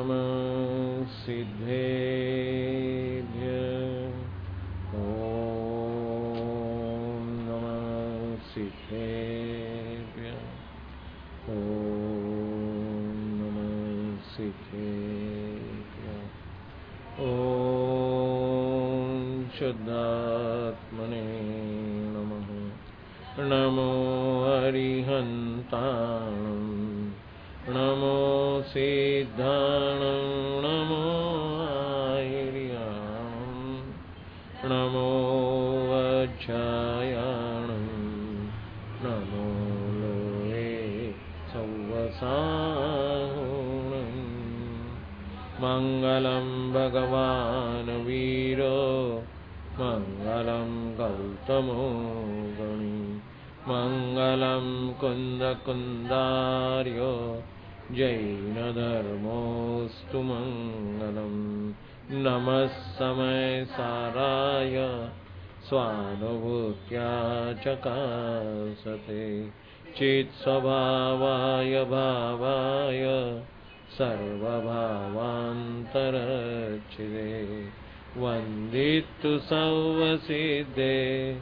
नमः सिद्धेभ्यः। ॐ नमः सिद्धेभ्यः। ॐ नमः सिद्धेभ्यः। ॐ शुद्धात्मने नमः। नमो अरिहन्ताणं नमो सिद्धाणं नमो आयर्याणं नमो वज्रायाणं नमो लोये सौवसाहुणं। मङ्गलं भगवान् वीरो मङ्गलं गौतमो गणी मङ्गलं कुन्दकुन्दार्यो जैनधर्मोऽस्तु मङ्गलं। नमः समयसाराय स्वानुभूत्या चकासते चित्स्वभावाय भावाय सर्वभावान्तरच्छिदे वन्दितु सर्वसिद्धे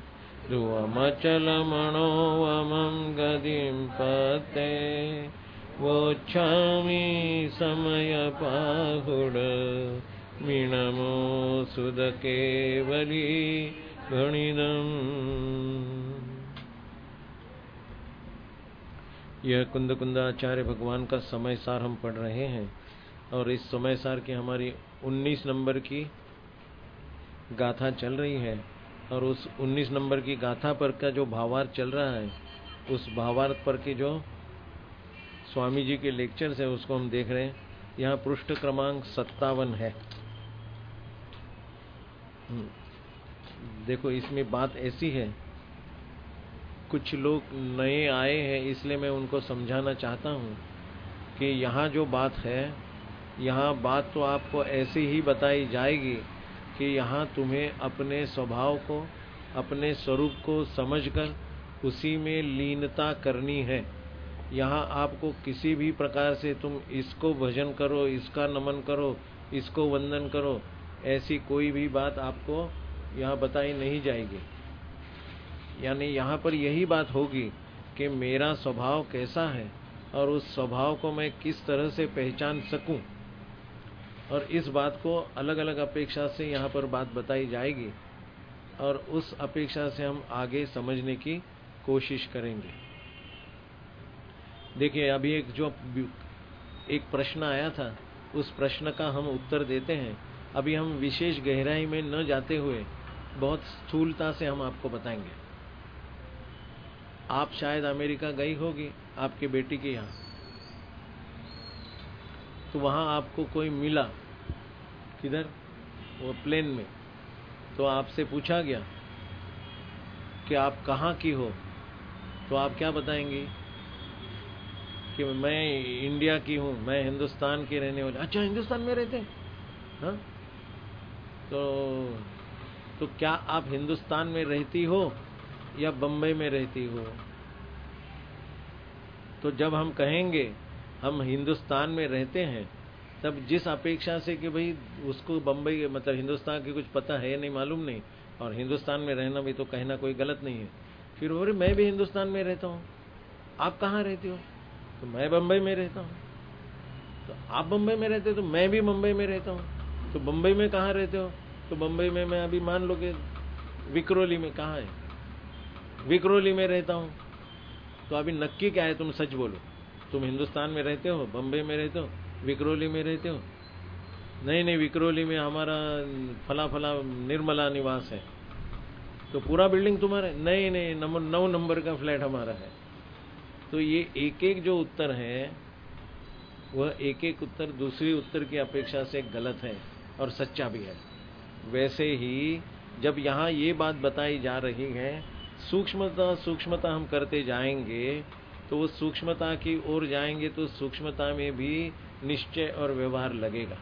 ध्रुवमचलमणोवमं गतिं पते वोच्छामि समयपाहुड मिणमो सुदकेवली गणिदम्। यह कुंदकुंदाचार्य भगवान का समय सार हम पढ़ रहे हैं और इस समय सार की हमारी 19 नंबर की गाथा चल रही है और उस 19 नंबर की गाथा पर का जो भावार्थ चल रहा है उस भावार्थ पर की जो स्वामी जी के लेक्चर्स है उसको हम देख रहे हैं। यहाँ पृष्ठ क्रमांक 57 है। देखो इसमें बात ऐसी है, कुछ लोग नए आए हैं इसलिए मैं उनको समझाना चाहता हूँ कि यहाँ जो बात है यहाँ बात तो आपको ऐसी ही बताई जाएगी कि यहाँ तुम्हें अपने स्वभाव को अपने स्वरूप को समझकर उसी में लीनता करनी है। यहाँ आपको किसी भी प्रकार से तुम इसको भजन करो, इसका नमन करो, इसको वंदन करो, ऐसी कोई भी बात आपको यहाँ बताई नहीं जाएगी। यानी यहाँ पर यही बात होगी कि मेरा स्वभाव कैसा है और उस स्वभाव को मैं किस तरह से पहचान सकूं, और इस बात को अलग अलग अपेक्षा से यहाँ पर बात बताई जाएगी और उस अपेक्षा से हम आगे समझने की कोशिश करेंगे। देखिए अभी एक प्रश्न आया था, उस प्रश्न का हम उत्तर देते हैं। अभी हम विशेष गहराई में न जाते हुए बहुत स्थूलता से हम आपको बताएंगे। आप शायद अमेरिका गई होगी आपके बेटी के यहाँ, तो वहाँ आपको कोई मिला, किधर, वो प्लेन में, तो आपसे पूछा गया कि आप कहाँ की हो, तो आप क्या बताएंगे कि मैं इंडिया की हूँ, मैं हिंदुस्तान के रहने वाले। अच्छा हिंदुस्तान में रहते हैं, हाँ, तो क्या आप हिंदुस्तान में रहती हो या बम्बई में रहती हो? तो जब हम कहेंगे हम हिंदुस्तान में रहते हैं, तब जिस अपेक्षा से कि भाई उसको बम्बई मतलब हिंदुस्तान की कुछ पता है नहीं, मालूम नहीं, और हिंदुस्तान में रहना भी तो कहना कोई गलत नहीं है। फिर बोले मैं भी हिंदुस्तान में रहता हूँ, आप कहाँ रहते हो? तो मैं बम्बई में रहता हूँ। तो आप बम्बई में रहते हो तो मैं भी मुंबई में रहता हूँ। तो बम्बई में कहाँ रहते हो? तो बम्बई में मैं अभी मान लो कि विक्रोली में, कहाँ है, विक्रोली में रहता हूँ। तो अभी नक्की क्या है, तुम सच बोलो, तुम हिंदुस्तान में रहते हो, बम्बई में रहते हो, विक्रोली में रहते हो? नहीं, विक्रोली में हमारा फला फला निर्मला निवास है। तो पूरा बिल्डिंग तुम्हारा? नहीं, 9 नंबर का फ्लैट हमारा है। तो ये एक एक जो उत्तर है वह एक एक उत्तर दूसरी उत्तर की अपेक्षा से गलत है और सच्चा भी है। वैसे ही जब यहाँ ये बात बताई जा रही है, सूक्ष्मता हम करते जाएंगे तो वो सूक्ष्मता की ओर जाएंगे तो सूक्ष्मता में भी निश्चय और व्यवहार लगेगा।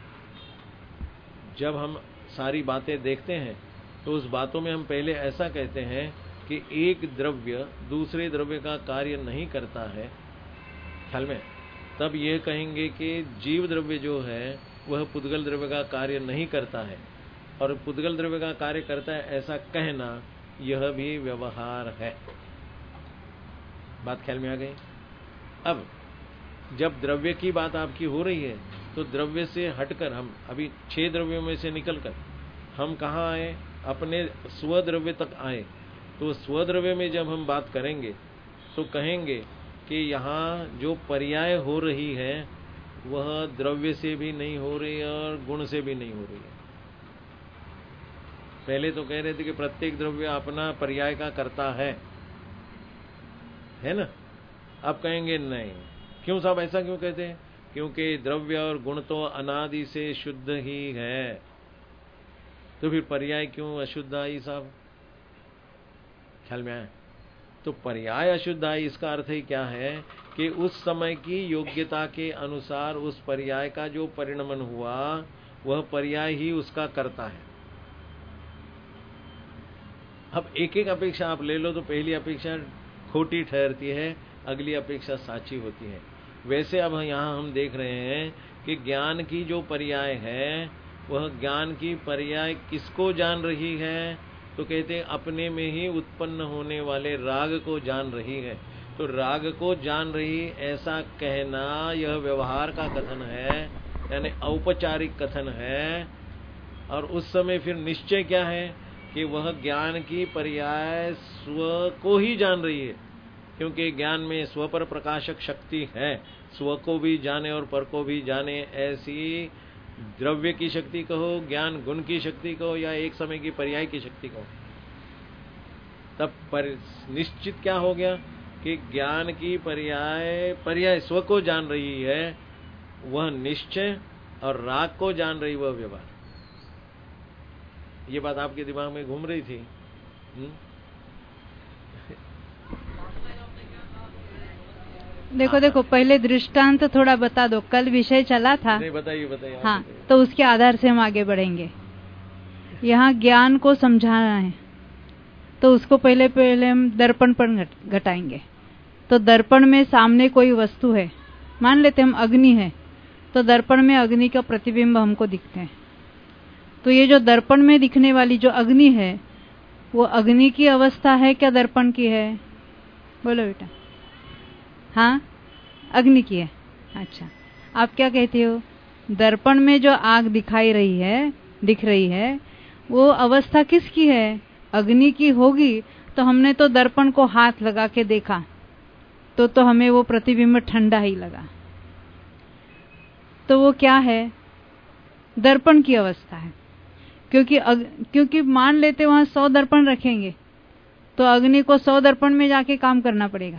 जब हम सारी बातें देखते हैं तो उस बातों में हम पहले ऐसा कहते हैं कि एक द्रव्य दूसरे द्रव्य का कार्य नहीं करता है, ख्याल में, तब ये कहेंगे कि जीव द्रव्य जो है वह पुद्गल द्रव्य का कार्य नहीं करता है, और पुद्गल द्रव्य का कार्य करता है ऐसा कहना यह भी व्यवहार है। बात ख्याल में आ गई। अब जब द्रव्य की बात आपकी हो रही है तो द्रव्य से हटकर हम अभी 6 द्रव्यों में से निकलकर हम कहाँ आए, अपने स्वद्रव्य तक आए। तो स्वद्रव्य में जब हम बात करेंगे तो कहेंगे कि यहाँ जो पर्याय हो रही है वह द्रव्य से भी नहीं हो रही है और गुण से भी नहीं हो रही है। पहले तो कह रहे थे कि प्रत्येक द्रव्य अपना पर्याय का करता है ना। अब कहेंगे नहीं। क्यों साहब, ऐसा क्यों कहते हैं? क्योंकि द्रव्य और गुण तो अनादि से शुद्ध ही है, तो फिर पर्याय क्यों अशुद्ध आई साहब? ख्याल में आया? तो पर्याय अशुद्ध आई इसका अर्थ ही क्या है कि उस समय की योग्यता के अनुसार उस पर्याय का जो परिणमन हुआ वह पर्याय ही उसका करता है। अब एक एक अपेक्षा आप ले लो तो पहली अपेक्षा खोटी ठहरती है, अगली अपेक्षा साची होती है। वैसे अब यहाँ हम देख रहे हैं कि ज्ञान की जो पर्याय है वह ज्ञान की पर्याय किसको जान रही है? तो कहते हैं अपने में ही उत्पन्न होने वाले राग को जान रही है। तो राग को जान रही ऐसा कहना यह व्यवहार का कथन है, यानी औपचारिक कथन है। और उस समय फिर निश्चय क्या है कि वह ज्ञान की पर्याय स्व को ही जान रही है, क्योंकि ज्ञान में स्व पर प्रकाशक शक्ति है। स्व को भी जाने और पर को भी जाने, ऐसी द्रव्य की शक्ति कहो, ज्ञान गुण की शक्ति कहो, या एक समय की पर्याय की शक्ति कहो, तब पर निश्चित क्या हो गया कि ज्ञान की पर्याय स्व को जान रही है वह निश्चय, और राग को जान रही वह व्यवहार। ये बात आपके दिमाग में घूम रही थी? देखो पहले दृष्टांत तो थोड़ा बता दो, कल विषय चला था। नहीं, बताइए। हाँ, तो उसके आधार से हम आगे बढ़ेंगे। यहाँ ज्ञान को समझाना है तो उसको पहले हम दर्पण पर घटाएंगे। तो दर्पण में सामने कोई वस्तु है, मान लेते हम अग्नि है, तो दर्पण में अग्नि का प्रतिबिंब हमको दिखते हैं। तो ये जो दर्पण में दिखने वाली जो अग्नि है वो अग्नि की अवस्था है क्या दर्पण की है? बोलो बेटा। हाँ, अग्नि की है। अच्छा, आप क्या कहते हो? दर्पण में जो आग दिख रही है वो अवस्था किसकी है? अग्नि की होगी। तो हमने तो दर्पण को हाथ लगा के देखा तो हमें वो प्रतिबिंब ठंडा ही लगा। तो वो क्या है? दर्पण की अवस्था है। क्योंकि मान लेते वहां 100 दर्पण रखेंगे तो अग्नि को 100 दर्पण में जाके काम करना पड़ेगा।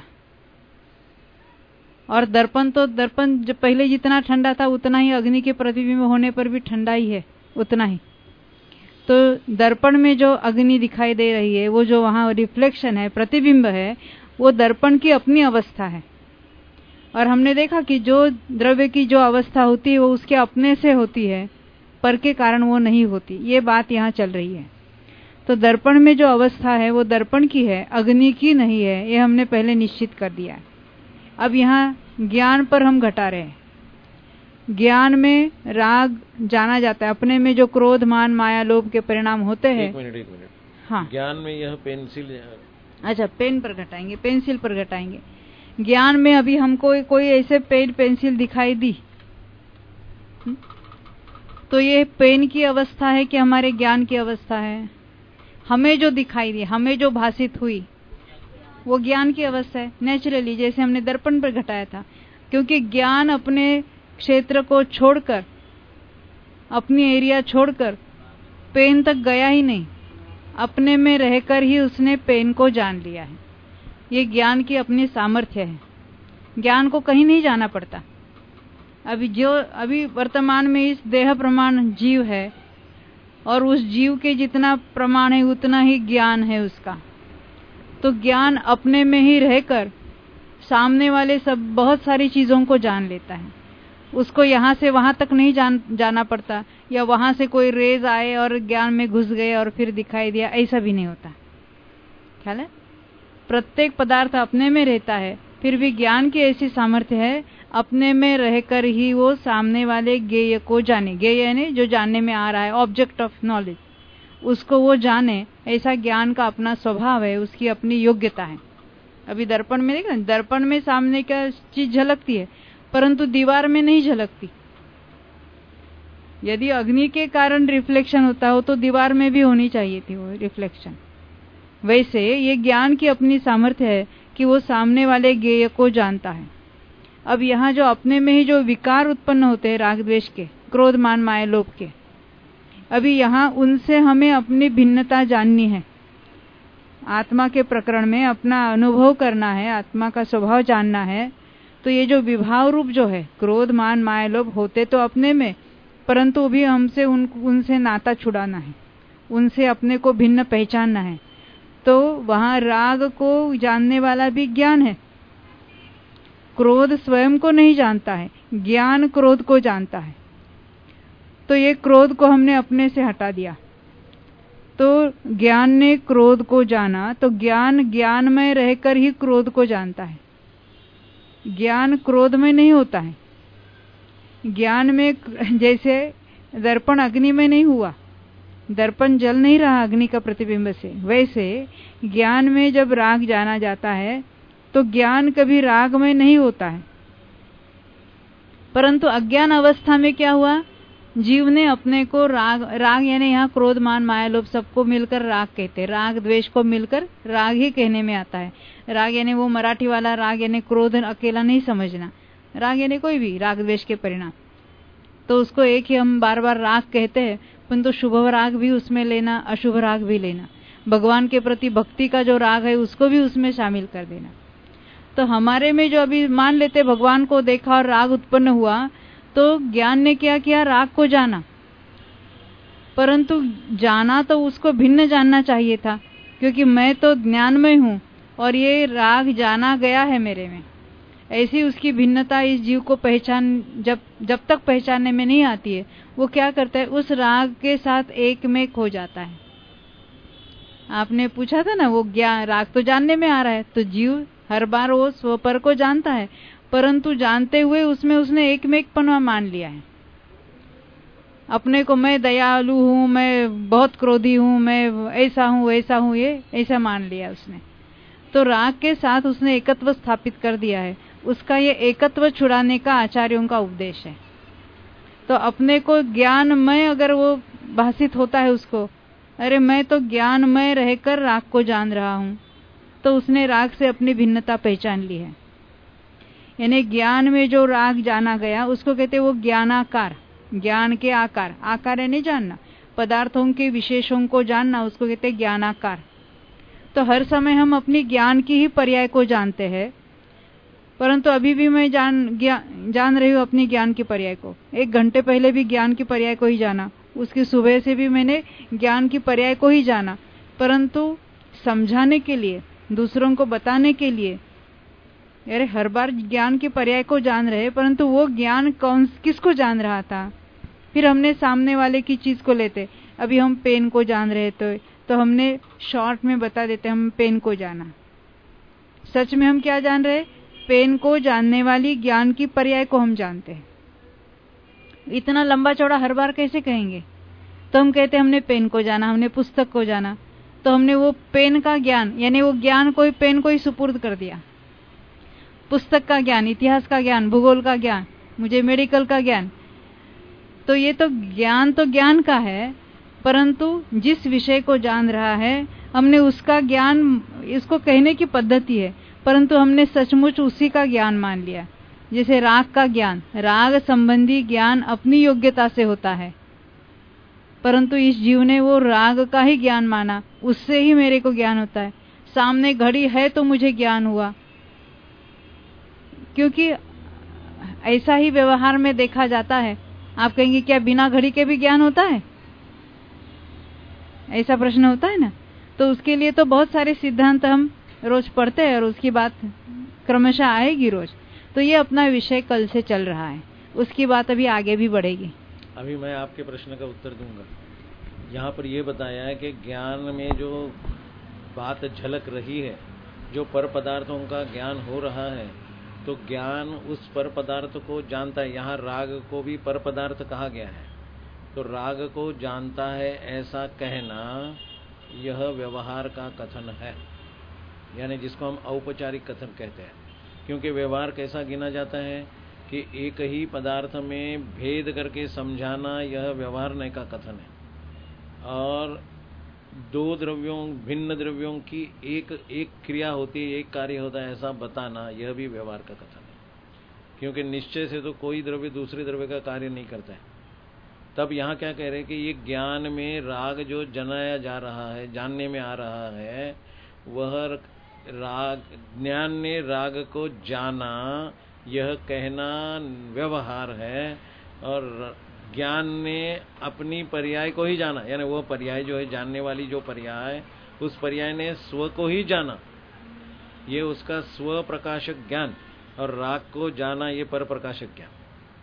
और दर्पण जब पहले जितना ठंडा था उतना ही अग्नि के प्रतिबिंब होने पर भी ठंडा ही है, उतना ही। तो दर्पण में जो अग्नि दिखाई दे रही है, वो जो वहां रिफ्लेक्शन है, प्रतिबिंब है, वो दर्पण की अपनी अवस्था है। और हमने देखा कि जो द्रव्य की जो अवस्था होती है वो उसके अपने से होती है, पर के कारण वो नहीं होती। ये बात यहाँ चल रही है। तो दर्पण में जो अवस्था है वो दर्पण की है, अग्नि की नहीं है। ये हमने पहले निश्चित कर दिया है। अब यहाँ ज्ञान पर हम घटा रहे हैं। ज्ञान में राग जाना जाता है, अपने में जो क्रोध मान माया लोभ के परिणाम होते हैं। एक मिनट। हाँ, ज्ञान में यह पेंसिल, अच्छा पेन पर घटाएंगे, पेंसिल पर घटाएंगे। ज्ञान में अभी हमको कोई ऐसे पेन पेंसिल दिखाई दी तो ये पेन की अवस्था है कि हमारे ज्ञान की अवस्था है? हमें जो दिखाई दी, हमें जो भाषित हुई वो ज्ञान की अवस्था है नेचुरली, जैसे हमने दर्पण पर घटाया था। क्योंकि ज्ञान अपने क्षेत्र को छोड़कर, अपनी एरिया छोड़कर पेन तक गया ही नहीं, अपने में रहकर ही उसने पेन को जान लिया है। ये ज्ञान की अपनी सामर्थ्य है। ज्ञान को कहीं नहीं जाना पड़ता। अभी वर्तमान में इस देह प्रमाण जीव है और उस जीव के जितना प्रमाण है उतना ही ज्ञान है उसका। तो ज्ञान अपने में ही रहकर सामने वाले सब बहुत सारी चीजों को जान लेता है। उसको यहाँ से वहां तक नहीं जाना पड़ता, या वहां से कोई रेज आए और ज्ञान में घुस गए और फिर दिखाई दिया, ऐसा भी नहीं होता। ख्याल है? प्रत्येक पदार्थ अपने में रहता है, फिर भी ज्ञान की ऐसी सामर्थ्य है अपने में रहकर ही वो सामने वाले ज्ञेय को जाने, ज्ञेय यानी जो जानने में आ रहा है, ऑब्जेक्ट ऑफ नॉलेज, उसको वो जाने। ऐसा ज्ञान का अपना स्वभाव है, उसकी अपनी योग्यता है। अभी दर्पण में देखना, दर्पण में सामने क्या चीज झलकती है, परंतु दीवार में नहीं झलकती। यदि अग्नि के कारण रिफ्लेक्शन होता हो तो दीवार में भी होनी चाहिए थी वो रिफ्लेक्शन। वैसे ये ज्ञान की अपनी सामर्थ्य है कि वो सामने वाले ज्ञेय को जानता है। अब यहाँ जो अपने में ही जो विकार उत्पन्न होते हैं राग द्वेष के, क्रोध मान माया लोभ के, अभी यहाँ उनसे हमें अपनी भिन्नता जाननी है। आत्मा के प्रकरण में अपना अनुभव करना है, आत्मा का स्वभाव जानना है। तो ये जो विभाव रूप जो है, क्रोध मान माया लोभ होते तो अपने में, परंतु भी हमसे उनसे नाता छुड़ाना है, उनसे अपने को भिन्न पहचानना है। तो वहां राग को जानने वाला भी ज्ञान है। क्रोध स्वयं को नहीं जानता है, ज्ञान क्रोध को जानता है। तो ये क्रोध को हमने अपने से हटा दिया, तो ज्ञान ने क्रोध को जाना। तो ज्ञान में रहकर ही क्रोध को जानता है। ज्ञान क्रोध में नहीं होता है। ज्ञान में जैसे दर्पण अग्नि में नहीं हुआ, दर्पण जल नहीं रहा अग्नि का प्रतिबिंब से, वैसे ज्ञान में जब राग जाना जाता है तो ज्ञान कभी राग में नहीं होता है। परंतु अज्ञान अवस्था में क्या हुआ, जीव ने अपने को राग यानी यहाँ क्रोध मान माया लोभ सबको मिलकर राग कहते हैं। राग द्वेष को मिलकर राग ही कहने में आता है। राग यानी वो मराठी वाला राग यानी क्रोध अकेला नहीं समझना, राग यानी कोई भी राग द्वेष के परिणाम। तो उसको एक ही हम बार बार राग कहते हैं, परंतु शुभ राग भी उसमें लेना, अशुभ राग भी लेना। भगवान के प्रति भक्ति का जो राग है उसको भी उसमें शामिल कर देना। तो हमारे में जो अभी मान लेते भगवान को देखा और राग उत्पन्न हुआ, तो ज्ञान ने क्या किया, राग को जाना। परंतु जाना तो उसको भिन्न जानना चाहिए था, क्योंकि मैं तो ज्ञानमय हूं और ये राग जाना गया है मेरे में। ऐसी उसकी भिन्नता इस जीव को पहचान जब तक पहचानने में नहीं आती है, वो क्या करता है, उस राग के साथ एक में खो जाता है। आपने पूछा था ना, वो ज्ञान राग तो जानने में आ रहा है, तो जीव हर बार वो स्वपर को जानता है, परंतु जानते हुए उसमें उसने एक में एकपना मान लिया है। अपने को मैं दयालु हूं, मैं बहुत क्रोधी हूं, मैं ऐसा हूं वैसा हूं, ये ऐसा मान लिया उसने। तो राग के साथ उसने एकत्व स्थापित कर दिया है। उसका ये एकत्व छुड़ाने का आचार्यों का उपदेश है। तो अपने को ज्ञानमय अगर वो भाषित होता है उसको, अरे मैं तो ज्ञानमय रहकर राग को जान रहा हूं, तो उसने राग से अपनी भिन्नता पहचान ली है। यानी ज्ञान में जो राग जाना गया उसको कहते हैं वो ज्ञानाकार, ज्ञान के आकार। आकार है नहीं जानना, पदार्थों के विशेषों को जानना, उसको कहते हैं ज्ञानाकार। तो हर समय हम अपनी ज्ञान की ही पर्याय को जानते हैं, परंतु अभी भी मैं जान रही हूँ अपनी ज्ञान की पर्याय को। 1 घंटे पहले भी ज्ञान की पर्याय को ही जाना, उसकी सुबह से भी मैंने ज्ञान की पर्याय को ही जाना, परंतु समझाने के लिए, दूसरों को बताने के लिए, अरे हर बार ज्ञान की पर्याय को जान रहे, परंतु वो ज्ञान किसको जान रहा था। फिर हमने सामने वाले की चीज को लेते। अभी हम पेन को जान रहे तो हमने शॉर्ट में बता देते हम पेन को जाना। सच में हम क्या जान रहे, पेन को जानने वाली ज्ञान की पर्याय को हम जानते हैं। इतना लंबा चौड़ा हर बार कैसे कहेंगे। तो हम कहते हमने पेन को जाना, हमने पुस्तक को जाना, तो हमने वो पेन का ज्ञान यानी वो ज्ञान कोई पेन को ही सुपुर्द कर दिया। पुस्तक का ज्ञान, इतिहास का ज्ञान, भूगोल का ज्ञान, मुझे मेडिकल का ज्ञान, तो ये तो ज्ञान का है, परंतु जिस विषय को जान रहा है हमने उसका ज्ञान, इसको कहने की पद्धति है, परंतु हमने सचमुच उसी का ज्ञान मान लिया। जैसे राग का ज्ञान, राग संबंधी ज्ञान अपनी योग्यता से होता है, परंतु इस जीव ने वो राग का ही ज्ञान माना, उससे ही मेरे को ज्ञान होता है। सामने घड़ी है तो मुझे ज्ञान हुआ, क्योंकि ऐसा ही व्यवहार में देखा जाता है। आप कहेंगे क्या बिना घड़ी के भी ज्ञान होता है, ऐसा प्रश्न होता है ना। तो उसके लिए तो बहुत सारे सिद्धांत हम रोज पढ़ते हैं और उसकी बात क्रमशः आएगी रोज। तो ये अपना विषय कल से चल रहा है, उसकी बात अभी आगे भी बढ़ेगी। अभी मैं आपके प्रश्न का उत्तर दूंगा। यहाँ पर यह बताया है कि ज्ञान में जो बात झलक रही है, जो पर पदार्थों का ज्ञान हो रहा है, तो ज्ञान उस पर पदार्थ को जानता है। यहाँ राग को भी पर पदार्थ कहा गया है, तो राग को जानता है ऐसा कहना यह व्यवहार का कथन है, यानी जिसको हम औपचारिक कथन कहते हैं। क्योंकि व्यवहार कैसा गिना जाता है कि एक ही पदार्थ में भेद करके समझाना, यह व्यवहार का कथन है। और दो द्रव्यों, भिन्न द्रव्यों की एक क्रिया होती है, एक कार्य होता है, ऐसा बताना यह भी व्यवहार का कथन है। क्योंकि निश्चय से तो कोई द्रव्य दूसरे द्रव्य का कार्य नहीं करता है। तब यहाँ क्या कह रहे हैं कि ये ज्ञान में राग जो जनाया जा रहा है, जानने में आ रहा है, वह राग, ज्ञान ने राग को जाना, यह कहना व्यवहार है। और ज्ञान ने अपनी पर्याय को ही जाना, यानी वो पर्याय जो है, जानने वाली जो पर्याय, उस पर्याय ने स्व को ही जाना, ये उसका स्व प्रकाशक ज्ञान। और राग को जाना, ये पर प्रकाशक ज्ञान।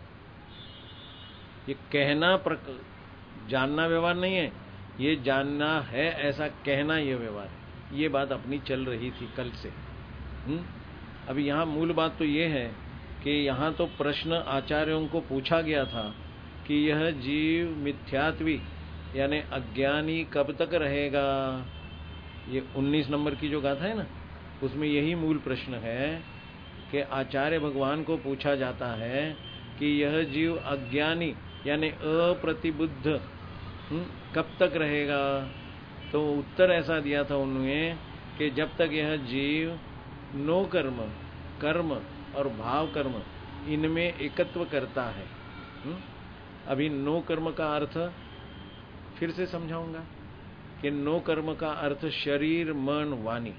ये कहना जानना व्यवहार नहीं है, ये जानना है ऐसा कहना ये व्यवहार है। ये बात अपनी चल रही थी कल से। अभी यहाँ मूल बात तो ये है कि यहाँ तो प्रश्न आचार्यों को पूछा गया था कि यह जीव मिथ्यात्वी यानी अज्ञानी कब तक रहेगा। ये 19 नंबर की जो गाथा है ना, उसमें यही मूल प्रश्न है कि आचार्य भगवान को पूछा जाता है कि यह जीव अज्ञानी यानी अप्रतिबुद्ध कब तक रहेगा। तो उत्तर ऐसा दिया था उन्होंने कि जब तक यह जीव नो कर्म, कर्म और भाव कर्म इनमें एकत्व करता है। अभी नो कर्म का अर्थ फिर से समझाऊंगा कि नो कर्म का अर्थ शरीर, मन, वाणी,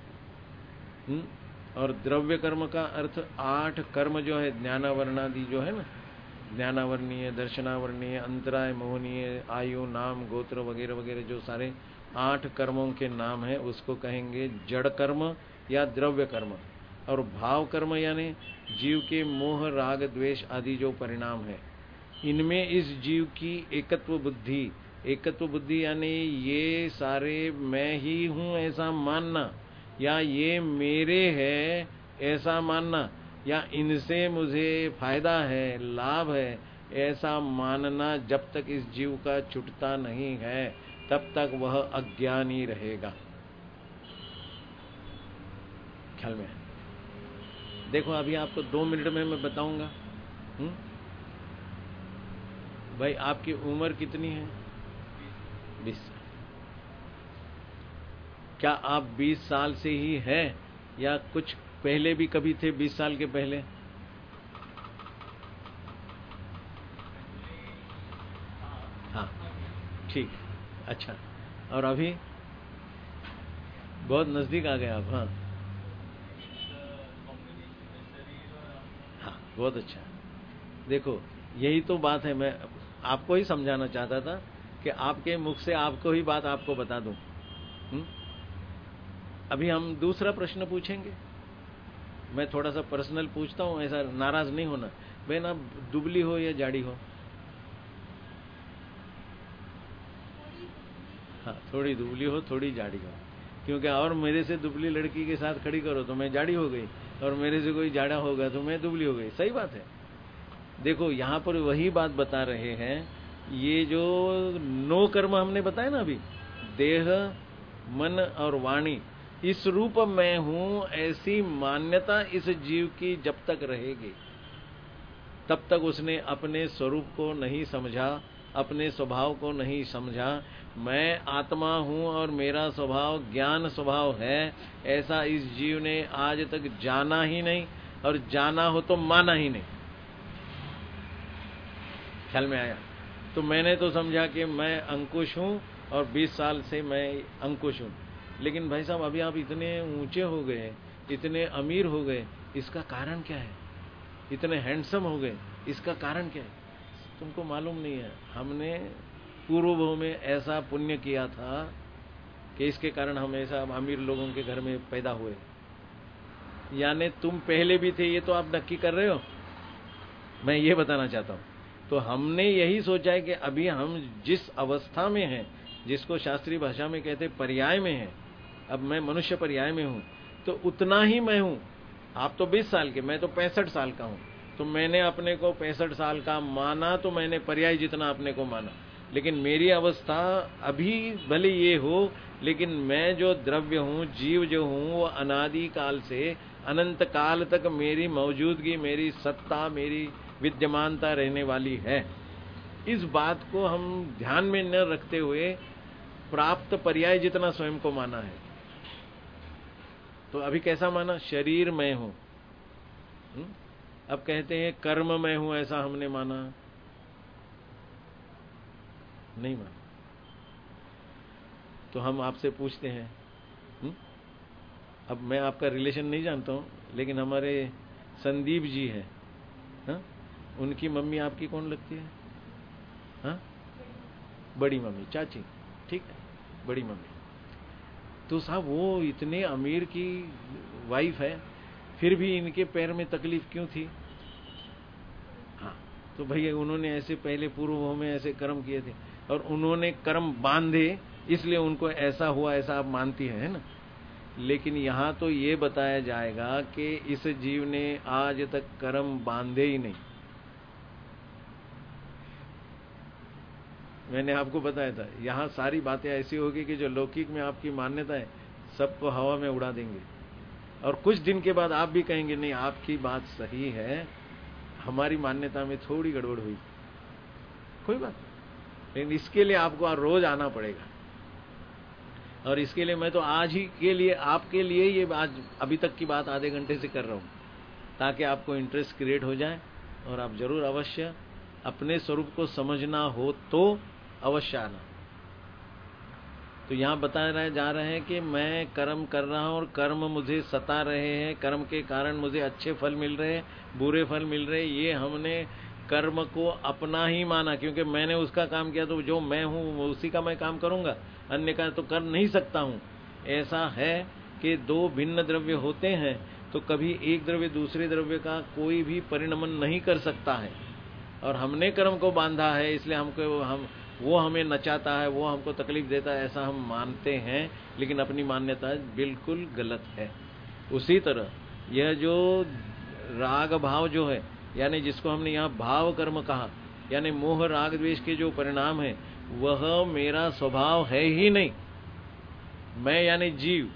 और द्रव्य कर्म का अर्थ 8 कर्म जो है, ज्ञानावरणादि जो है ना, ज्ञानावरणीय, दर्शनावरणीय, अंतराय, मोहनीय, आयु, नाम, गोत्र वगैरह वगैरह जो सारे 8 कर्मों के नाम है, उसको कहेंगे जड़ कर्म या द्रव्य कर्म। और भाव कर्म यानी जीव के मोह, राग, द्वेष आदि जो परिणाम है, इनमें इस जीव की एकत्व बुद्धि, एकत्व बुद्धि यानी ये सारे मैं ही हूं ऐसा मानना, या ये मेरे है ऐसा मानना, या इनसे मुझे फायदा है, लाभ है ऐसा मानना, जब तक इस जीव का छूटता नहीं है तब तक वह अज्ञानी रहेगा। ख्याल में देखो, अभी आपको 2 मिनट में मैं बताऊंगा। भाई आपकी उम्र कितनी है? 20 साल। क्या आप 20 साल से ही हैं या कुछ पहले भी कभी थे 20 साल के पहले? हाँ ठीक, अच्छा। और अभी बहुत नजदीक आ गए आप। हाँ हाँ, बहुत अच्छा। देखो यही तो बात है, मैं आपको ही समझाना चाहता था कि आपके मुख से आपको ही बात आपको बता दूं। अभी हम दूसरा प्रश्न पूछेंगे। मैं थोड़ा सा पर्सनल पूछता हूं, ऐसा नाराज नहीं होना। बहन आप दुबली हो या जाड़ी हो? हाँ, थोड़ी दुबली हो, थोड़ी जाड़ी हो। क्योंकि और मेरे से दुबली लड़की के साथ खड़ी करो तो मैं जाड़ी हो गई, और मेरे से कोई जाड़ा होगा तो मैं दुबली हो गई। सही बात है। देखो यहाँ पर वही बात बता रहे हैं। ये जो नो कर्म हमने बताया ना अभी, देह, मन और वाणी, इस रूप में हूं ऐसी मान्यता इस जीव की जब तक रहेगी तब तक उसने अपने स्वरूप को नहीं समझा, अपने स्वभाव को नहीं समझा। मैं आत्मा हूं और मेरा स्वभाव ज्ञान स्वभाव है, ऐसा इस जीव ने आज तक जाना ही नहीं, और जाना हो तो माना ही नहीं। ख्याल में आया? तो मैंने तो समझा कि मैं अंकुश हूं और 20 साल से मैं अंकुश हूं। लेकिन भाई साहब अभी आप इतने ऊंचे हो गए, इतने अमीर हो गए, इसका कारण क्या है? इतने हैंडसम हो गए, इसका कारण क्या है? तुमको मालूम नहीं है। हमने पूर्व भव में ऐसा पुण्य किया था कि इसके कारण हम ऐसा अमीर लोगों के घर में पैदा हुए। यानी तुम पहले भी थे, ये तो आप नक्की कर रहे हो। मैं ये बताना चाहता हूँ। तो हमने यही सोचा है कि अभी हम जिस अवस्था में हैं, जिसको शास्त्रीय भाषा में कहते पर्याय में है, अब मैं मनुष्य पर्याय में हूं, तो उतना ही मैं हूं। आप तो 20 साल के, मैं तो 65 साल का हूं, तो मैंने अपने को 65 साल का माना, तो मैंने पर्याय जितना अपने को माना। लेकिन मेरी अवस्था अभी भले ये हो, लेकिन मैं जो द्रव्य हूं, जीव जो हूं, वो अनादि काल से अनंत काल तक मेरी मौजूदगी, मेरी सत्ता, मेरी विद्यमानता रहने वाली है। इस बात को हम ध्यान में न रखते हुए प्राप्त पर्याय जितना स्वयं को माना है। तो अभी कैसा माना? शरीर मैं हूं। अब कहते हैं कर्म मैं हूं, ऐसा हमने माना नहीं माना। तो हम आपसे पूछते हैं, अब मैं आपका रिलेशन नहीं जानता हूं, लेकिन हमारे संदीप जी है, उनकी मम्मी आपकी कौन लगती है? हाँ, बड़ी मम्मी, चाची, ठीक है, बड़ी मम्मी। तो साहब वो इतने अमीर की वाइफ है, फिर भी इनके पैर में तकलीफ क्यों थी? हाँ, तो भैया उन्होंने ऐसे पहले पूर्व में ऐसे कर्म किए थे और उन्होंने कर्म बांधे, इसलिए उनको ऐसा हुआ, ऐसा आप मानती है ना। लेकिन यहां तो ये बताया जाएगा कि इस जीव ने आज तक कर्म बांधे ही नहीं। मैंने आपको बताया था, यहां सारी बातें ऐसी होगी कि जो लौकिक में आपकी मान्यता है सबको हवा में उड़ा देंगे, और कुछ दिन के बाद आप भी कहेंगे नहीं आपकी बात सही है, हमारी मान्यता में थोड़ी गड़बड़ हुई। कोई बात नहीं, लेकिन इसके लिए आपको रोज आना पड़ेगा। और इसके लिए मैं तो आज ही के लिए आपके लिए ये आज अभी तक की बात आधे घंटे से कर रहा हूं, ताकि आपको इंटरेस्ट क्रिएट हो जाए और आप जरूर अवश्य अपने स्वरूप को समझना हो तो अवश्य आना। तो यहां बताया जा रहा है कि मैं कर्म कर रहा हूं और कर्म मुझे सता रहे हैं, कर्म के कारण मुझे अच्छे फल मिल रहे हैं, बुरे फल मिल रहे हैं। ये हमने कर्म को अपना ही माना, क्योंकि मैंने उसका काम किया तो जो मैं हूं उसी का मैं काम करूंगा, अन्य का तो कर नहीं सकता हूं। ऐसा है कि दो भिन्न द्रव्य होते हैं तो कभी एक द्रव्य दूसरे द्रव्य का कोई भी परिणमन नहीं कर सकता है, और हमने कर्म को बांधा है इसलिए हमको वो हमें नचाता है, वो हमको तकलीफ देता है, ऐसा हम मानते हैं। लेकिन अपनी मान्यता बिल्कुल गलत है। उसी तरह यह जो राग भाव जो है, यानी जिसको हमने यहाँ भाव कर्म कहा, यानी मोह राग द्वेष के जो परिणाम है, वह मेरा स्वभाव है ही नहीं। मैं यानी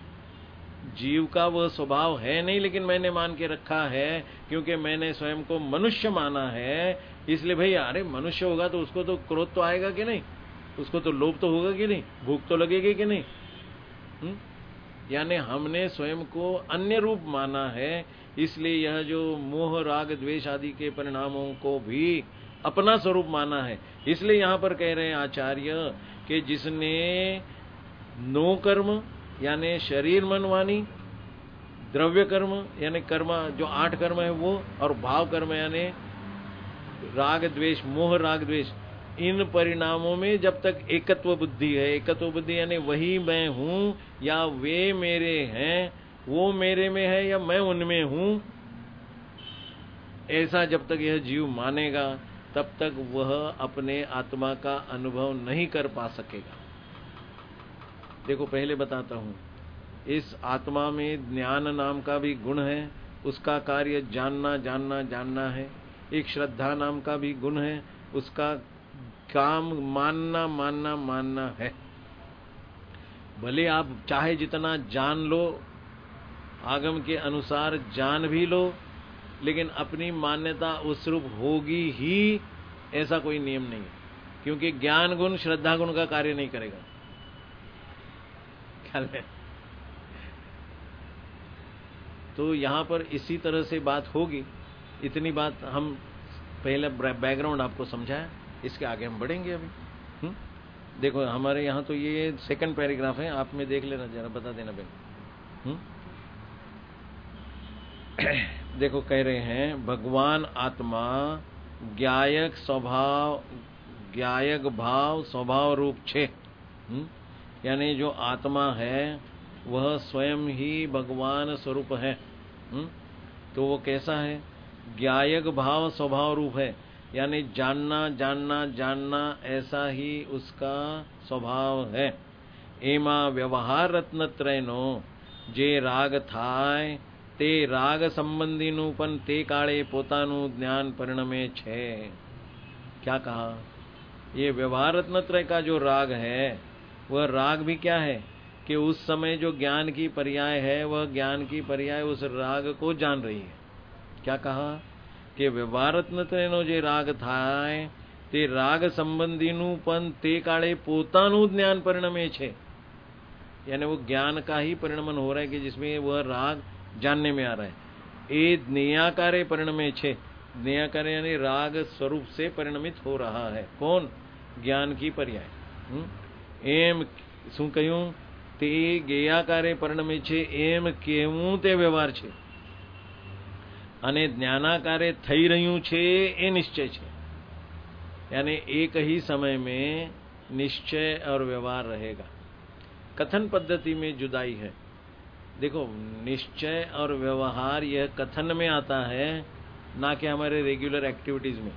जीव का वह स्वभाव है नहीं, लेकिन मैंने मान के रखा है, क्योंकि मैंने स्वयं को मनुष्य माना है। इसलिए भैया अरे मनुष्य होगा तो उसको तो क्रोध तो आएगा कि नहीं, उसको तो लोभ तो होगा कि नहीं, भूख तो लगेगी कि नहीं। यानी हमने स्वयं को अन्य रूप माना है, इसलिए यह जो मोह राग द्वेष आदि के परिणामों को भी अपना स्वरूप माना है। इसलिए यहाँ पर कह रहे हैं आचार्य कि जिसने नो कर्म यानी शरीर मन वाणी, द्रव्य कर्म यानी कर्म जो 8 कर्म है वो, और भाव कर्म यानी राग द्वेष, मोह राग द्वेष, इन परिणामों में जब तक एकत्व बुद्धि है, एकत्व बुद्धि यानी वही मैं हूं या वे मेरे हैं, वो मेरे में है या मैं उनमें हूं, ऐसा जब तक यह जीव मानेगा तब तक वह अपने आत्मा का अनुभव नहीं कर पा सकेगा। देखो पहले बताता हूं, इस आत्मा में ज्ञान नाम का भी गुण है, उसका कार्य जानना जानना जानना है। एक श्रद्धा नाम का भी गुण है, उसका काम मानना मानना मानना है। भले आप चाहे जितना जान लो, आगम के अनुसार जान भी लो, लेकिन अपनी मान्यता उस रूप होगी ही, ऐसा कोई नियम नहीं है, क्योंकि ज्ञान गुण श्रद्धा गुण का कार्य नहीं करेगा। ख्याल है? तो यहां पर इसी तरह से बात होगी। इतनी बात हम पहले बैकग्राउंड आपको समझाया, इसके आगे हम बढ़ेंगे अभी। देखो हमारे यहाँ तो ये सेकंड पैराग्राफ है, आप में देख लेना, जरा बता देना भाई। देखो कह रहे हैं भगवान आत्मा ज्ञायक भाव स्वभाव रूप 6, यानी जो आत्मा है वह स्वयं ही भगवान स्वरूप है। तो वो कैसा है? ज्ञायक भाव स्वभाव रूप है, यानी जानना जानना जानना ऐसा ही उसका स्वभाव है। एमा व्यवहार रत्न त्रयनो जे राग थाय તે રાગ સંબંધીનું પણ તે કાળે પોતાનું જ્ઞાન પરિણમે છે। क्या कहा? ये व्यवहार रत्नत्रय का जो राग है वह राग भी क्या है कि उस समय जो ज्ञान की पर्याय है वह ज्ञान की पर्याय उस राग को जान रही है। क्या कहा कि व्यवहार रत्नत्रयનો જે રાગ થાય તે રાગ સંબંધીનું પણ તે કાળે પોતાનું જ્ઞાન પરિણમે છે, यानी वो ज्ञान का ही परिणमन हो रहा है कि जिसमें वह राग जानने में आ रहा है। ये ज्ञेयाकारे परिणमे छे, ज्ञेयाकारे यानी राग स्वरूप से परिणमित हो रहा है। कौन? ज्ञान की पर्याय। एम શું કહ્યું? તે જ્ઞેયાકારે પરિણમે છે એમ કેવું તે વ્યવહાર છે અને જ્ઞાનાકારે થઈ રહ્યું છે એ નિશ્ચય છે। यानी एक ही समय में निश्चय और व्यवहार रहेगा। कथन पद्धति में जुदाई है। देखो, निश्चय और व्यवहार यह कथन में आता है, ना कि हमारे रेगुलर एक्टिविटीज में।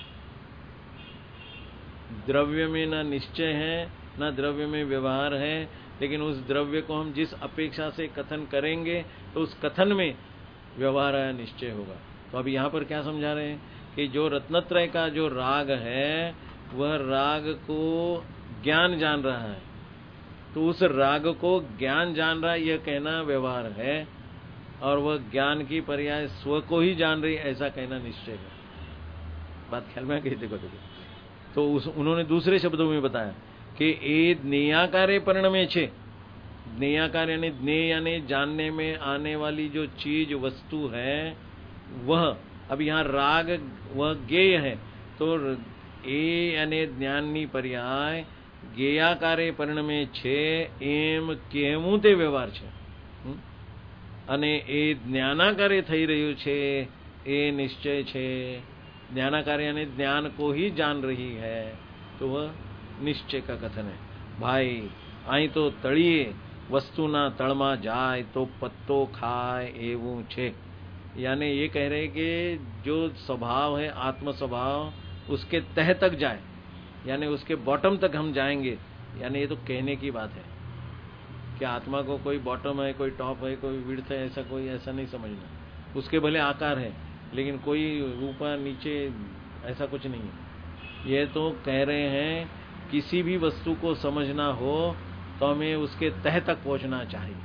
द्रव्य में ना निश्चय है ना द्रव्य में व्यवहार है, लेकिन उस द्रव्य को हम जिस अपेक्षा से कथन करेंगे तो उस कथन में व्यवहार या निश्चय होगा। तो अब यहाँ पर क्या समझा रहे हैं कि जो रत्नत्रय का जो राग है वह राग को ज्ञान जान रहा है, तो उस राग को ज्ञान जान रहा है यह कहना व्यवहार है, और वह ज्ञान की पर्याय स्व को ही जान रही ऐसा कहना निश्चय है। बात ख्याल में आ गई? देखो तो उन्होंने दूसरे शब्दों में बताया कि ए ज्ञेयाकारे परिणमे छे। ज्ञेयाकार यानी ज्ञेय यानी जानने में आने वाली जो चीज वस्तु है वह, अब यहाँ राग वह ज्ञेय है, तो ए यानी ज्ञाननी पर्याय જ્ઞેયાકારે પરિણમે છે એમ કેવું તે વ્યવહાર છે અને એ જ્ઞાનાકારે થઈ રહ્યું છે એ નિશ્ચય છે। ज्ञानाकारे यानी ज्ञान को ही जान रही है, तो वह निश्चय का कथन है। भाई आई तो तळिए वस्तुना तळमा जाय तो पत्तो खाय एवं छे। यानी ये कह रहे कि जो स्वभाव है आत्म स्वभाव उसके तह तक जाए, यानी उसके बॉटम तक हम जाएंगे। यानी ये तो कहने की बात है कि आत्मा को कोई बॉटम है, कोई टॉप है, कोई विड्थ है, ऐसा नहीं समझना। उसके भले आकार है लेकिन कोई ऊपर नीचे ऐसा कुछ नहीं है। ये तो कह रहे हैं किसी भी वस्तु को समझना हो तो हमें उसके तह तक पहुंचना चाहिए।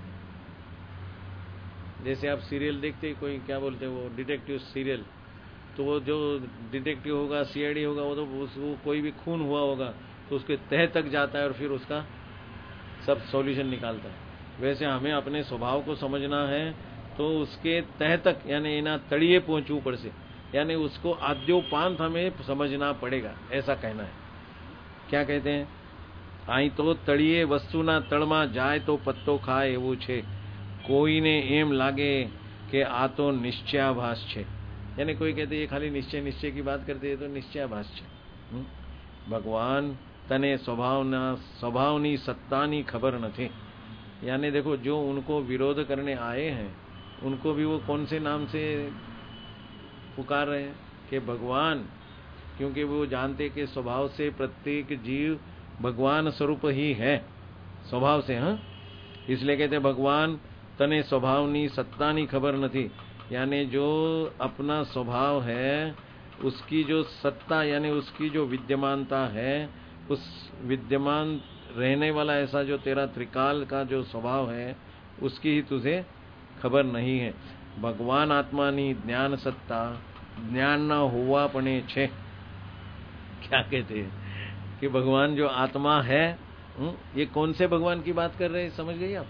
जैसे आप सीरियल देखते, कोई क्या बोलते हैं वो डिटेक्टिव सीरियल, तो वो जो डिटेक्टिव होगा सीआईडी होगा वो तो वो कोई भी खून हुआ होगा तो उसके तह तक जाता है और फिर उसका सब सॉल्यूशन निकालता है। वैसे हमें अपने स्वभाव को समझना है तो उसके तह तक यानी इना तड़िए पहुंचू ऊपर से, यानी उसको आद्योपांत हमें समझना पड़ेगा, ऐसा कहना है। क्या कहते हैं? आई तो तड़िए वस्तुना तळमा जाए तो पत्तो खाए एवं छे। कोईने एम लागे कि आ तो निश्चयाभास छे। यानी कोई कहते ये खाली निश्चय की बात करते हैं तो निश्चयाभास छे। भगवान तने स्वभावनी सत्तानी खबर नथी। यानी देखो, जो उनको विरोध करने आए हैं उनको भी वो कौन से नाम से पुकार रहे हैं कि भगवान, क्योंकि वो जानते कि स्वभाव से प्रत्येक जीव भगवान स्वरूप ही है स्वभाव से। हाँ, इसलिए कहते भगवान तने स्वभावनी सत्तानी खबर नथी। यानी जो अपना स्वभाव है उसकी जो सत्ता यानी उसकी जो विद्यमानता है, उस विद्यमान रहने वाला ऐसा जो तेरा त्रिकाल का जो स्वभाव है उसकी ही तुझे खबर नहीं है। भगवान आत्मानी ज्ञान सत्ता ज्ञान न हुआ पने छे। क्या कहते हैं कि भगवान जो आत्मा है, ये कौन से भगवान की बात कर रहे हैं? समझ गई आप?